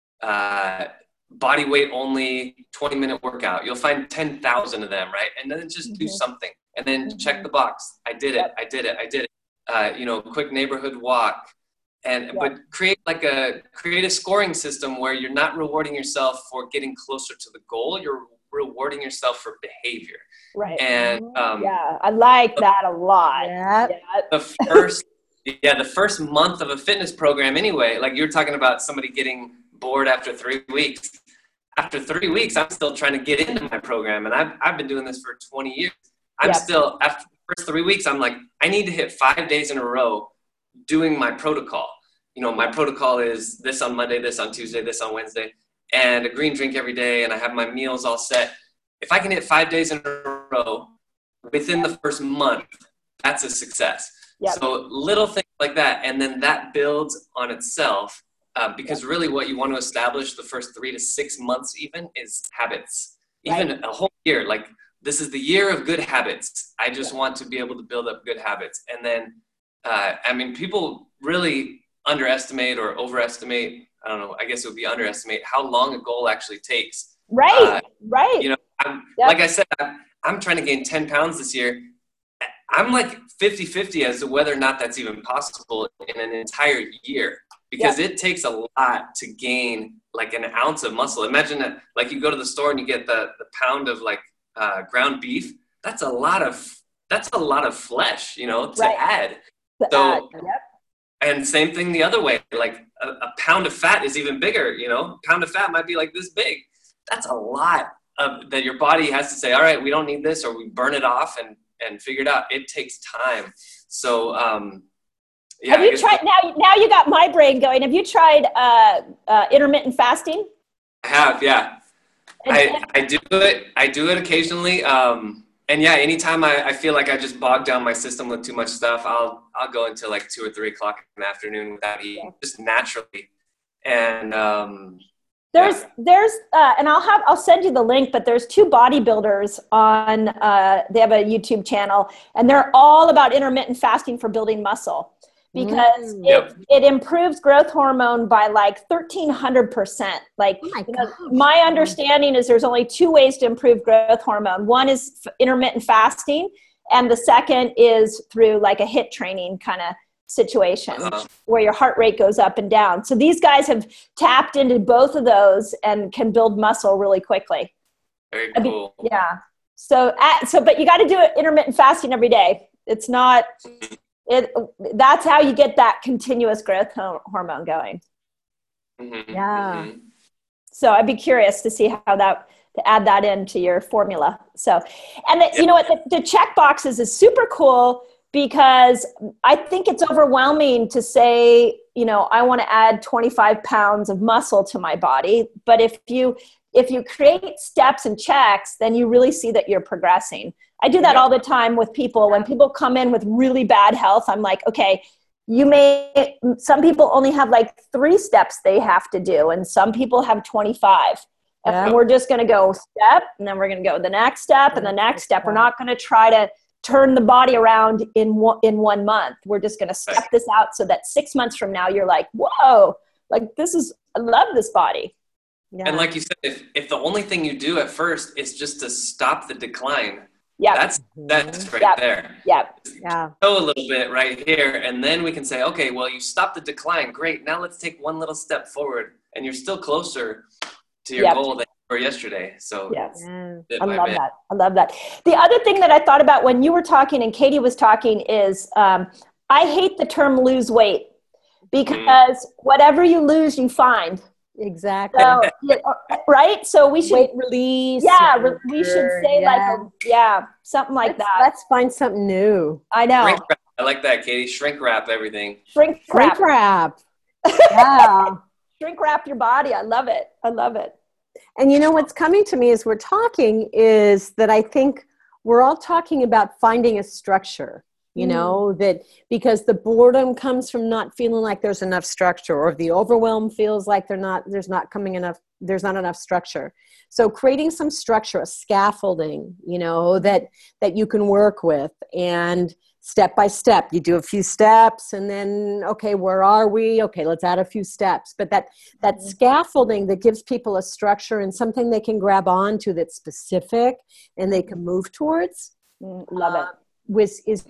uh, body weight only twenty minute workout. You'll find ten thousand of them, right? And then just mm-hmm. do something, and then mm-hmm. check the box. I did it. Yep. I did it. I did it. Uh, you know, quick neighborhood walk. And yeah. but create like a create a scoring system where you're not rewarding yourself for getting closer to the goal. You're rewarding yourself for behavior. Right. And um, yeah, I like the, that a lot. Yeah. The first yeah, the first month of a fitness program anyway, like you're talking about somebody getting bored after three weeks. After three weeks, I'm still trying to get into my program, and I've I've been doing this for twenty years. I'm yep. still after the first three weeks, I'm like, I need to hit five days in a row doing my protocol. You know, my protocol is this on Monday, this on Tuesday, this on Wednesday, and a green drink every day, and I have my meals all set. If I can hit five days in a row within the first month, that's a success. Yep. So little things like that, and then that builds on itself, uh, because yep. really what you want to establish the first three to six months even is habits. Even right. a whole year, like this is the year of good habits. I just yep. want to be able to build up good habits. And then Uh, I mean, people really underestimate or overestimate, I don't know, I guess it would be underestimate how long a goal actually takes. Right, uh, right. You know, I'm, yep. like I said, I'm, I'm trying to gain ten pounds this year. I'm like fifty-fifty as to whether or not that's even possible in an entire year, because yep. it takes a lot to gain like an ounce of muscle. Imagine that, like you go to the store and you get the, the pound of like uh, ground beef. That's a lot of, that's a lot of flesh, you know, to right. add. So, uh, yep. and same thing the other way, like a, a pound of fat is even bigger, you know, a pound of fat might be like this big. That's a lot of that your body has to say, all right, we don't need this, or we burn it off and, and figure it out. It takes time. So, um, yeah. Have you tried, now, now you got my brain going. Have you tried uh, uh, intermittent fasting? I have, yeah. I, I do it. I do it occasionally. Um, and yeah, anytime I, I feel like I just bogged down my system with too much stuff, I'll I'll go until like two or three o'clock in the afternoon without eating, yeah. just naturally. And um, there's yeah. there's uh, and I'll have I'll send you the link, but there's two bodybuilders on uh, they have a YouTube channel, and they're all about intermittent fasting for building muscle. Because mm. it, yep. it improves growth hormone by like thirteen hundred percent. Like, oh my, you know, my understanding is there's only two ways to improve growth hormone. One is f- intermittent fasting, and the second is through like a HIIT training kind of situation uh-huh. where your heart rate goes up and down. So these guys have tapped into both of those and can build muscle really quickly. Very cool. I mean, yeah. So, at, so, but you got to do it intermittent fasting every day. It's not... It, that's how you get that continuous growth ho- hormone going. Mm-hmm. Yeah. Mm-hmm. So I'd be curious to see how that, to add that into your formula. So, and the, you know what, the, the check boxes is super cool because I think it's overwhelming to say, you know, I want to add twenty-five pounds of muscle to my body. But if you, if you create steps and checks, then you really see that you're progressing. I do that all the time with people. When people come in with really bad health, I'm like, okay, you may, some people only have like three steps they have to do, and some people have twenty-five. Yeah. And we're just going to go step, and then we're going to go the next step and the next step. We're not going to try to turn the body around in one, in one month. We're just going to step this out so that six months from now, you're like, whoa, like this is, I love this body. Yeah. And like you said, if, if the only thing you do at first is just to stop the decline, yeah, that's that's right yep. there. Yeah, yeah. Go a little bit right here, and then we can say, okay, well, you stopped the decline. Great. Now let's take one little step forward, and you're still closer to your yep. goal that you were yesterday. So yes, yeah. I love bit. that. I love that. The other thing that I thought about when you were talking and Katie was talking is, um, I hate the term lose weight because mm. whatever you lose, you find. Exactly. So, right? So we should weight release. Yeah, re- we should say yeah. like, a, yeah, something like let's, that. Let's find something new. I know. Shrink wrap. I like that, Katie. Shrink wrap everything. Shrink wrap. Shrink wrap. Yeah. Shrink wrap your body. I love it. I love it. And you know what's coming to me as we're talking is that I think we're all talking about finding a structure. You know, mm. that because the boredom comes from not feeling like there's enough structure, or the overwhelm feels like they're not, there's not coming enough, there's not enough structure. So creating some structure, a scaffolding, you know, that, that you can work with, and step by step, you do a few steps and then, okay, where are we? Okay, let's add a few steps. But that, that mm. scaffolding that gives people a structure and something they can grab onto that's specific and they can move towards. Mm, love uh, it. Was, is,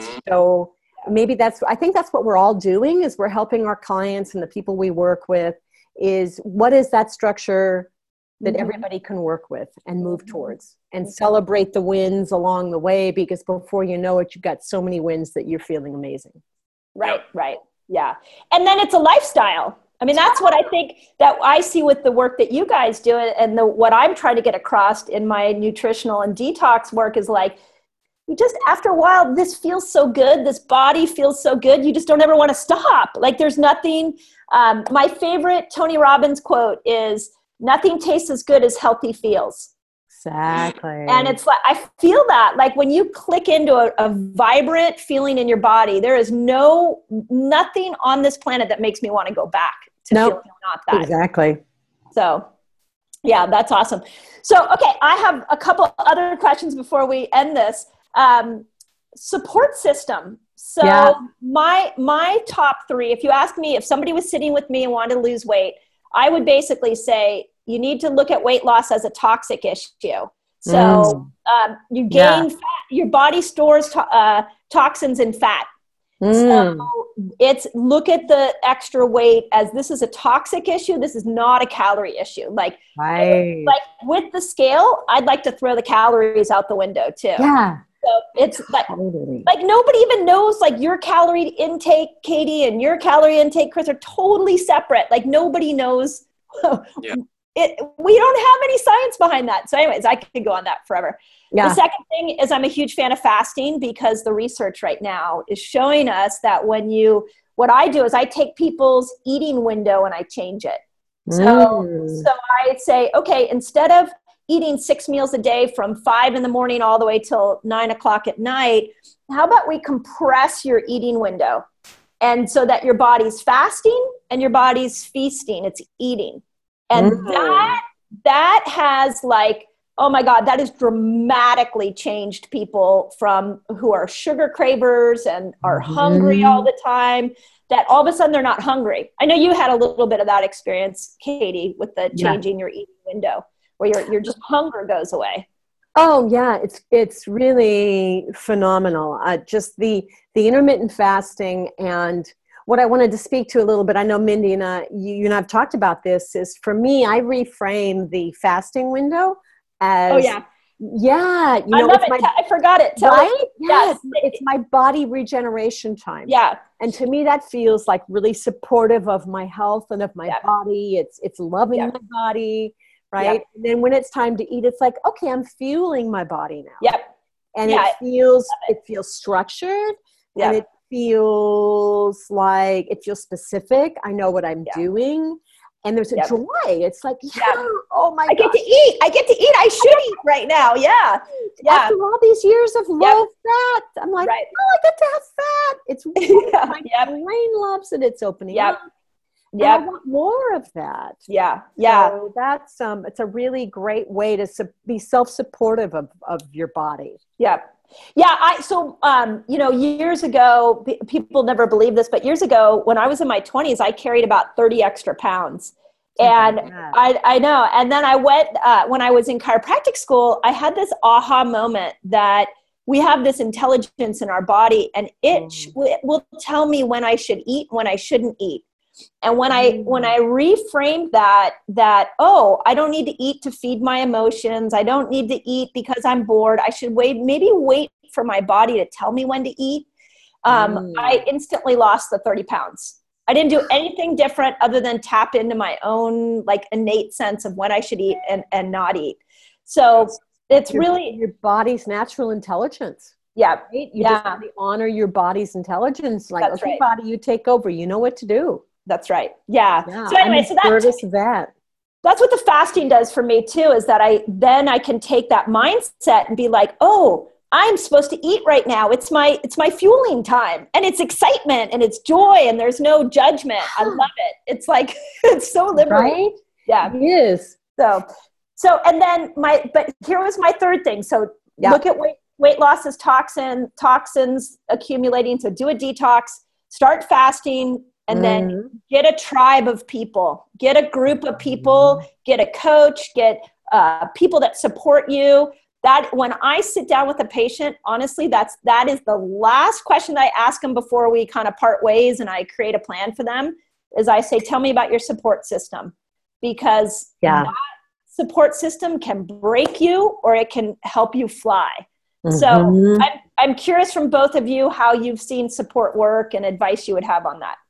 So maybe that's, I think that's what we're all doing, is we're helping our clients and the people we work with is what is that structure that mm-hmm. everybody can work with and move towards, and mm-hmm. celebrate the wins along the way, because before you know it, you've got so many wins that you're feeling amazing. Right, yep. right. Yeah. And then it's a lifestyle. I mean, that's what I think that I see with the work that you guys do, and the, what I'm trying to get across in my nutritional and detox work is like, you just, after a while, this feels so good. This body feels so good. You just don't ever want to stop. Like there's nothing, um, my favorite Tony Robbins quote is, nothing tastes as good as healthy feels. Exactly. And it's like, I feel that like when you click into a, a vibrant feeling in your body, there is no, nothing on this planet that makes me want to go back to nope. feeling not that. Exactly. So yeah, that's awesome. So, okay. I have a couple other questions before we end this. Um, support system. So yeah. my, my top three, if you ask me, if somebody was sitting with me and wanted to lose weight, I would basically say, you need to look at weight loss as a toxic issue. So, mm. um, you gain yeah. fat, your body stores, to, uh, toxins in fat. Mm. So it's look at the extra weight as this is a toxic issue. This is not a calorie issue. Like, right. like with the scale, I'd like to throw the calories out the window too. Yeah. So it's like, totally. like nobody even knows like your calorie intake, Katie, and your calorie intake, Chris, are totally separate. Like nobody knows. Yeah. It, we don't have any science behind that. So anyways, I could go on that forever. Yeah. The second thing is I'm a huge fan of fasting, because the research right now is showing us that when you, what I do is I take people's eating window and I change it. So, mm. so I say, okay, instead of eating six meals a day from five in the morning all the way till nine o'clock at night. How about we compress your eating window? And so that your body's fasting and your body's feasting, it's eating. And mm. that, that has like, oh my God, that has dramatically changed people from who are sugar cravers and are mm-hmm. hungry all the time, that all of a sudden they're not hungry. I know you had a little bit of that experience, Katie, with the changing yeah. your eating window, where your, your just hunger goes away. Oh yeah, it's it's really phenomenal. Uh, just the the intermittent fasting, and what I wanted to speak to a little bit. I know Mindy and I, you, you and I've talked about this. Is for me, I reframe the fasting window as oh yeah, yeah. You I know, love it's it. My, I forgot it. Tell right? it. Yes, it's, it's my body regeneration time. Yeah, and to me, that feels like really supportive of my health and of my yep. body. It's it's loving yep. my body. Right. Yep. And then when it's time to eat, it's like, okay, I'm fueling my body now. Yep. And yeah, it feels, it. it feels structured yep. and it feels like, it feels specific. I know what I'm yep. doing. And there's a yep. joy. It's like, yeah, yep. oh my I God. get to eat. I get to eat. I should eat right now. Yeah. Yeah. After all these years of low yep. fat, I'm like, right. oh, I get to have fat. It's yeah. my yep. brain loves it. It's opening yep. up. Yeah, I want more of that. Yeah, yeah. So that's um, it's a really great way to su- be self-supportive of, of your body. Yeah, yeah. I so um, you know, years ago, p- people never believe this, but years ago, when I was in my twenties, I carried about thirty extra pounds, and I I know. And then I went uh, when I was in chiropractic school, I had this aha moment that we have this intelligence in our body, and it mm. sh- will tell me when I should eat, when I shouldn't eat. And when I when I reframed that, that, oh, I don't need to eat to feed my emotions. I don't need to eat because I'm bored. I should wait, maybe wait for my body to tell me when to eat. Um, mm. I instantly lost the thirty pounds. I didn't do anything different other than tap into my own like innate sense of when I should eat and, and not eat. So it's your, really your body's natural intelligence. Yeah. Right? You yeah. just have to honor your body's intelligence. Like, That's okay, right. body, you take over. You know what to do. That's right. Yeah. yeah so anyway, so that's that. That's what the fasting does for me too, is that I, then I can take that mindset and be like, oh, I'm supposed to eat right now. It's my, it's my fueling time, and it's excitement and it's joy and there's no judgment. I love it. It's like, it's so liberating. Right? Yeah. It is. So, so, and then my, but here was my third thing. So yeah. look at weight, weight loss as toxin, toxins accumulating. So do a detox, start fasting, and then mm-hmm. get a tribe of people, get a group of people, get a coach, get uh, people that support you. That when I sit down with a patient, honestly, that's, that is the last question that I ask them before we kind of part ways and I create a plan for them, is I say, tell me about your support system, because yeah. that support system can break you or it can help you fly. Mm-hmm. So I'm, I'm curious from both of you how you've seen support work and advice you would have on that.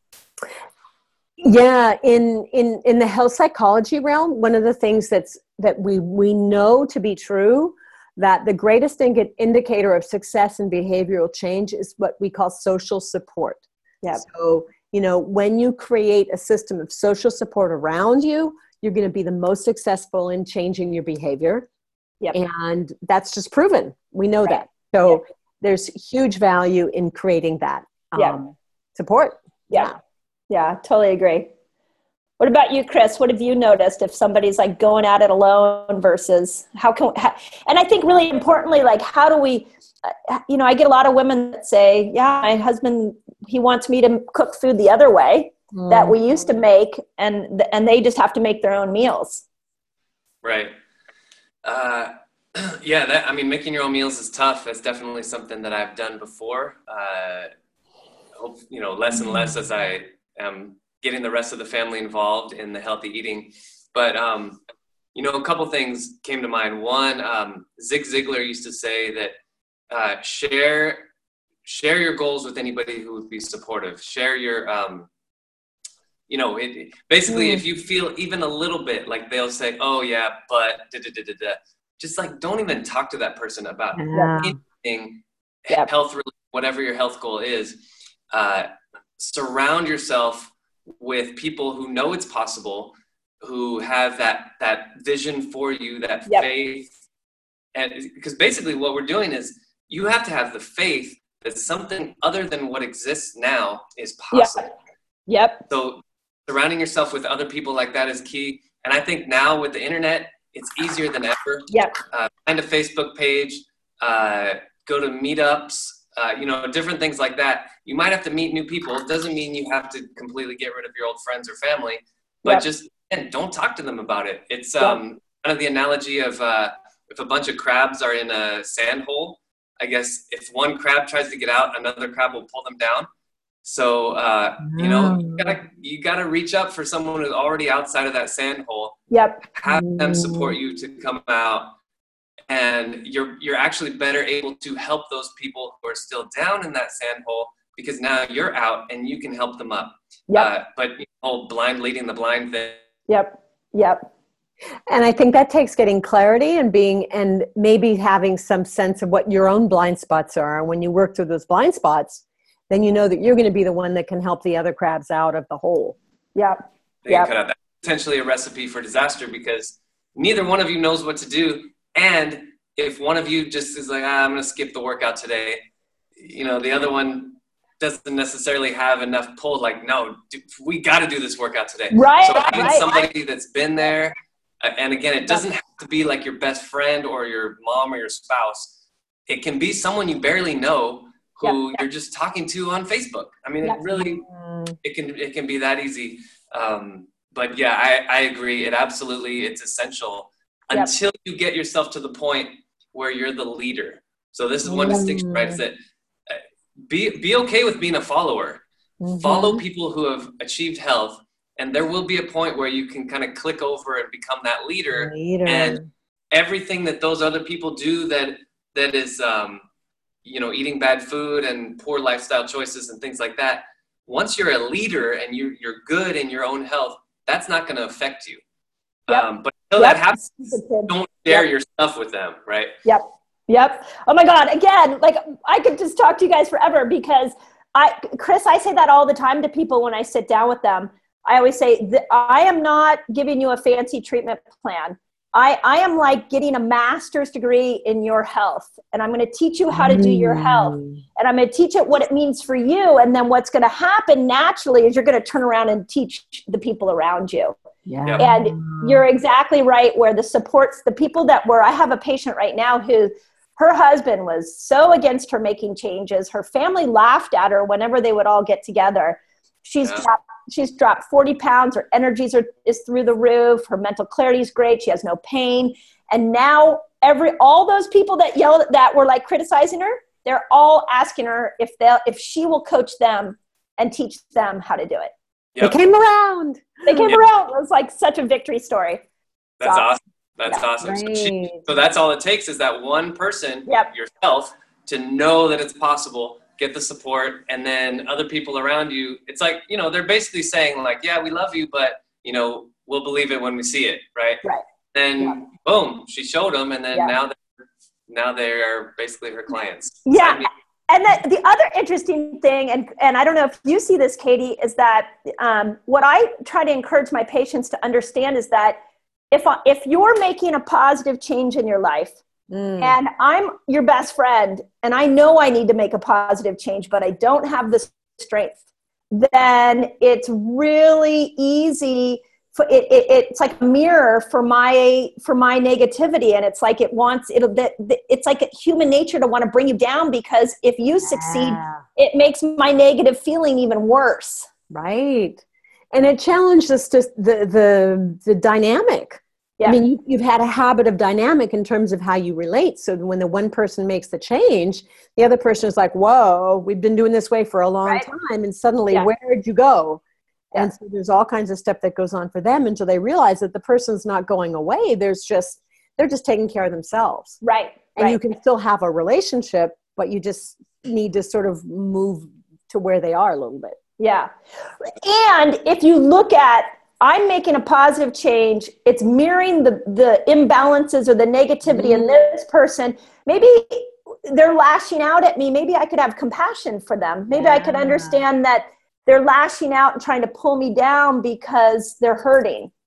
Yeah, in, in, in the health psychology realm, one of the things that's that we, we know to be true, that the greatest indi- indicator of success in behavioral change is what we call social support. Yeah. So, you know, when you create a system of social support around you, you're going to be the most successful in changing your behavior. Yep. And that's just proven. We know right. that. So yep. there's huge value in creating that um, yep. support. Yeah. yeah. Yeah, totally agree. What about you, Chris? What have you noticed if somebody's like going at it alone versus how can, how, and I think really importantly, like how do we, uh, you know, I get a lot of women that say, yeah, my husband, he wants me to cook food the other way mm. that we used to make, and and they just have to make their own meals. Right. Uh, yeah, that, I mean, making your own meals is tough. That's definitely something that I've done before. Uh, hope, you know, less and less as I am getting the rest of the family involved in the healthy eating. But, um, you know, a couple things came to mind. One, um, Zig Ziglar used to say that uh, share share your goals with anybody who would be supportive. Share your, um, you know, it, basically, mm. if you feel even a little bit like they'll say, oh, yeah, but da, da, da, da, da. Just like don't even talk to that person about yeah. anything, yep. health, whatever your health goal is. Uh, surround yourself with people who know it's possible, who have that, that vision for you, that Yep. faith. And because basically what we're doing is you have to have the faith that something other than what exists now is possible. Yep. Yep. So surrounding yourself with other people like that is key. And I think now with the internet, it's easier than ever. Yep. Uh, find a Facebook page, uh, go to meetups, uh, you know, different things like that. You might have to meet new people. It doesn't mean you have to completely get rid of your old friends or family, but Yep. just, and don't talk to them about it. It's Yep. um, kind of the analogy of uh, if a bunch of crabs are in a sand hole, I guess if one crab tries to get out, another crab will pull them down. So, uh, you know, you gotta, you gotta reach up for someone who's already outside of that sand hole. Yep. Have them support you to come out, and you're you're actually better able to help those people who are still down in that sand hole because now you're out and you can help them up. Yep. Uh, but you know, blind leading the blind thing. Yep. Yep. And I think that takes getting clarity and being, and maybe having some sense of what your own blind spots are. And when you work through those blind spots, then you know that you're going to be the one that can help the other crabs out of the hole. Yep. They Yep. cut out that. Potentially a recipe for disaster because neither one of you knows what to do. And if one of you just is like, ah, I'm going to skip the workout today, you know, the other one doesn't necessarily have enough pull. Like, no, dude, we got to do this workout today. Right. So having right. somebody that's been there, uh, and again, it doesn't have to be like your best friend or your mom or your spouse. It can be someone you barely know who Yep. you're just talking to on Facebook. I mean, Yep. it really, it can, it can be that easy. Um, but yeah, I, I agree. It absolutely, it's essential Yep. until you get yourself to the point where you're the leader. So this is one distinction, right? Is that uh, be, be okay with being a follower. Mm-hmm. Follow people who have achieved health, and there will be a point where you can kind of click over and become that leader. Leader. And everything that those other people do that, that is, um, you know, eating bad food and poor lifestyle choices and things like that. Once you're a leader and you, you're good in your own health, that's not going to affect you. Yep. Um, but until Yep. that happens, don't share Yep. your stuff with them, right? Yep. Yep. Oh my God. Again, like I could just talk to you guys forever because I, Chris, I say that all the time to people when I sit down with them. I always say that I am not giving you a fancy treatment plan. I, I am like getting a master's degree in your health, and I'm going to teach you how to do your health, and I'm going to teach it what it means for you. And then what's going to happen naturally is you're going to turn around and teach the people around you. Yeah. Yep. And you're exactly right where the supports, the people that were, I have a patient right now who her husband was so against her making changes. Her family laughed at her whenever they would all get together. She's Yeah. dropped, she's dropped forty pounds. Her energies are is through the roof. Her mental clarity is great. She has no pain. And now every, all those people that yelled that were like criticizing her, they're all asking her if they'll, if she will coach them and teach them how to do it. Yep. They came around. They came Yep. around. It was like such a victory story. That's So- awesome. That's Yeah. awesome. So, she, Right. so that's all it takes is that one person, Yep. yourself, to know that it's possible, get the support, and then other people around you. It's like, you know, they're basically saying like, yeah, we love you, but, you know, we'll believe it when we see it, right? Right. Then, Yeah. boom, she showed them, and then Yeah. now they're, now they are basically her clients. Yeah. Sign me- And the, the other interesting thing, and, and I don't know if you see this, Katie, is that um, what I try to encourage my patients to understand is that if, I- if you're making a positive change in your life, Mm. and I'm your best friend, and I know I need to make a positive change, but I don't have the strength, then it's really easy. For it, it, it's like a mirror for my for my negativity, and it's like it wants it'll. It's like human nature to want to bring you down because if you succeed, Yeah. it makes my negative feeling even worse. Right. And it challenged us to the the the dynamic. Yeah. I mean, you, you've had a habit of dynamic in terms of how you relate. So when the one person makes the change, the other person is like, whoa, we've been doing this way for a long Right. time. And suddenly, Yeah. where'd you go? Yeah. And so there's all kinds of stuff that goes on for them until they realize that the person's not going away. There's just, they're just taking care of themselves. Right. And right. you can still have a relationship, but you just need to sort of move to where they are a little bit. Yeah. And if you look at, I'm making a positive change, it's mirroring the, the imbalances or the negativity in this person. Maybe they're lashing out at me. Maybe I could have compassion for them. Maybe I could Yeah. understand that they're lashing out and trying to pull me down because they're hurting.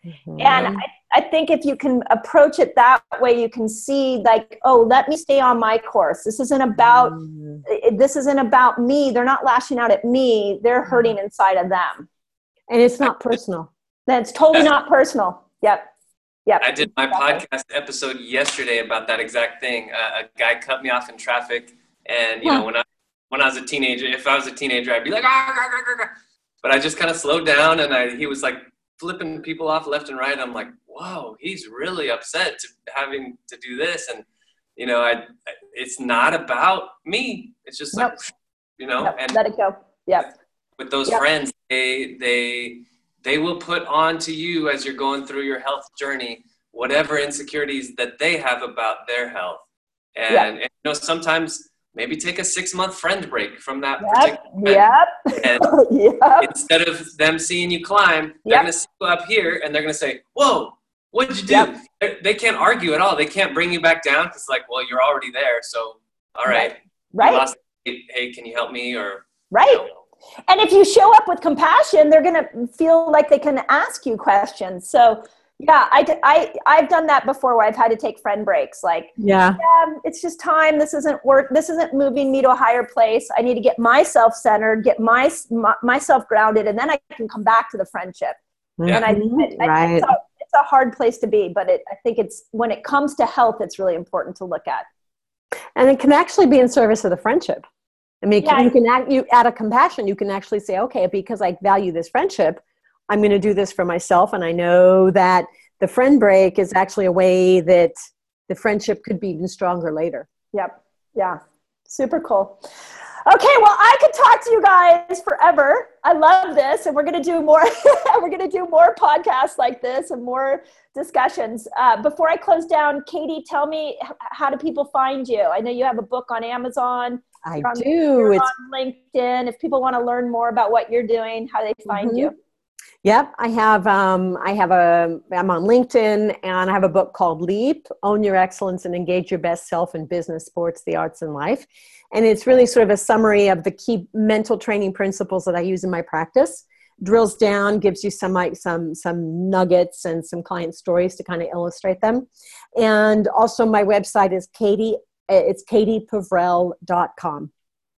Mm-hmm. And I, I think if you can approach it that way, you can see like, oh, let me stay on my course. This isn't about, mm-hmm. this isn't about me. They're not lashing out at me. They're hurting inside of them. And it's not personal. That's totally not personal. Yep. Yep. I did my podcast episode yesterday about that exact thing. Uh, a guy cut me off in traffic, and you huh. know, when I when I was a teenager, if I was a teenager, I'd be like, ah, ah, ah, ah, ah. But I just kind of slowed down, and I he was like flipping people off left and right. And I'm like, whoa, he's really upset to having to do this, and you know, I it's not about me. It's just like, nope. you know, nope. and let it go. Yep. With those yep. friends, they they. They will put on to you as you're going through your health journey, whatever insecurities that they have about their health. And, yep. and you know, sometimes maybe take a six month friend break from that yep. particular friend. Yep. And yep. instead of them seeing you climb, they're yep. going to see you up here and they're going to say, whoa, what'd you do? Yep. They, they can't argue at all. They can't bring you back down because like, well, you're already there. So, all right. Right. Lost, hey, can you help me? Or, right. You know, and if you show up with compassion, they're going to feel like they can ask you questions. So, yeah, I, I, I've done that before where I've had to take friend breaks. Like, yeah. yeah, it's just time. This isn't work. This isn't moving me to a higher place. I need to get myself centered, get my, my myself grounded, and then I can come back to the friendship. Yeah. And I, I, I right. it's, a, it's a hard place to be, but it, I think it's when it comes to health, it's really important to look at. And it can actually be in service of the friendship. I mean, yeah. you can act, you, out of compassion, you can actually say, okay, because I value this friendship, I'm going to do this for myself. And I know that the friend break is actually a way that the friendship could be even stronger later. Yep. Yeah. Super cool. Okay. Well, I could talk to you guys forever. I love this. And we're going to do more, we're going to do more podcasts like this and more discussions. Uh, before I close down, Katie, tell me, how do people find you? I know you have a book on Amazon. I on, do. You're it's on LinkedIn. If people want to learn more about what you're doing, how do they find mm-hmm. you? Yep. I have, um, I have a, I'm on LinkedIn, and I have a book called Leap, Own Your Excellence and Engage Your Best Self in Business, Sports, the Arts, and Life. And it's really sort of a summary of the key mental training principles that I use in my practice. Drills down, gives you some like some some nuggets and some client stories to kind of illustrate them. And also my website is Katie, it's katie pevrell dot com.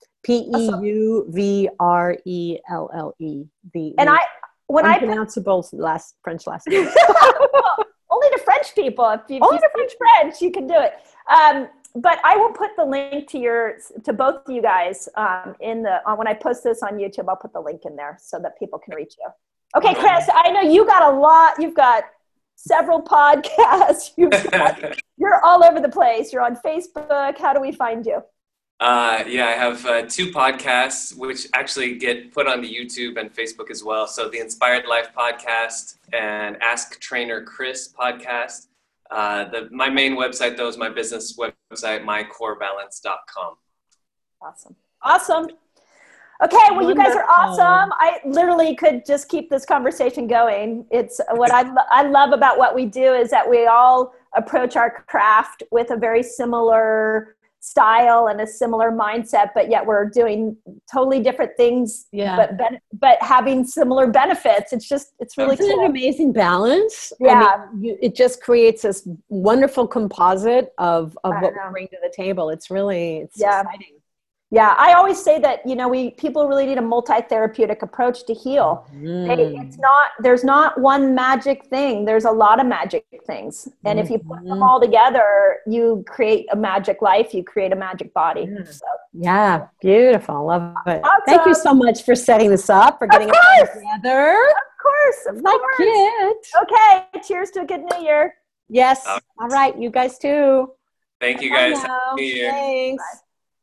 P E U V R E L L E. The and I when unpronounceable I last French last name. Only to French people. If you, Only if you to French French, you can do it. Um, but I will put the link to your to both of you guys um, in the uh, when I post this on YouTube. I'll put the link in there so that people can reach you. Okay, Chris, I know you got a lot. You've got several podcasts. You've got, you're all over the place. You're on Facebook. How do we find you? Uh, yeah, I have uh, two podcasts, which actually get put onto YouTube and Facebook as well. So the Inspired Life podcast and Ask Trainer Chris podcast. Uh, the, my main website, though, is my business website, my core balance dot com. Awesome. Awesome. Okay, well, Wonderful. You guys are awesome. I literally could just keep this conversation going. It's what I, lo- I love about what we do is that we all approach our craft with a very similar style and a similar mindset, but yet we're doing totally different things, yeah. but ben- but having similar benefits. It's just, it's really Isn't cool. it an amazing balance? Yeah. I mean, you, it just creates this wonderful composite of, of what know. we bring to the table. It's really, it's yeah. exciting. Yeah, I always say that, you know, we people really need a multi-therapeutic approach to heal. Mm. They, it's not, there's not one magic thing. There's a lot of magic things. And mm-hmm. if you put them all together, you create a magic life, you create a magic body. Yeah, so. yeah, beautiful. Love it. Awesome. Thank you so much for setting this up, for getting it together. Of course, of like course. it. Okay, cheers to a good new year. Yes. All right, you guys too. Thank you guys. Happy New Year. Thanks. Bye.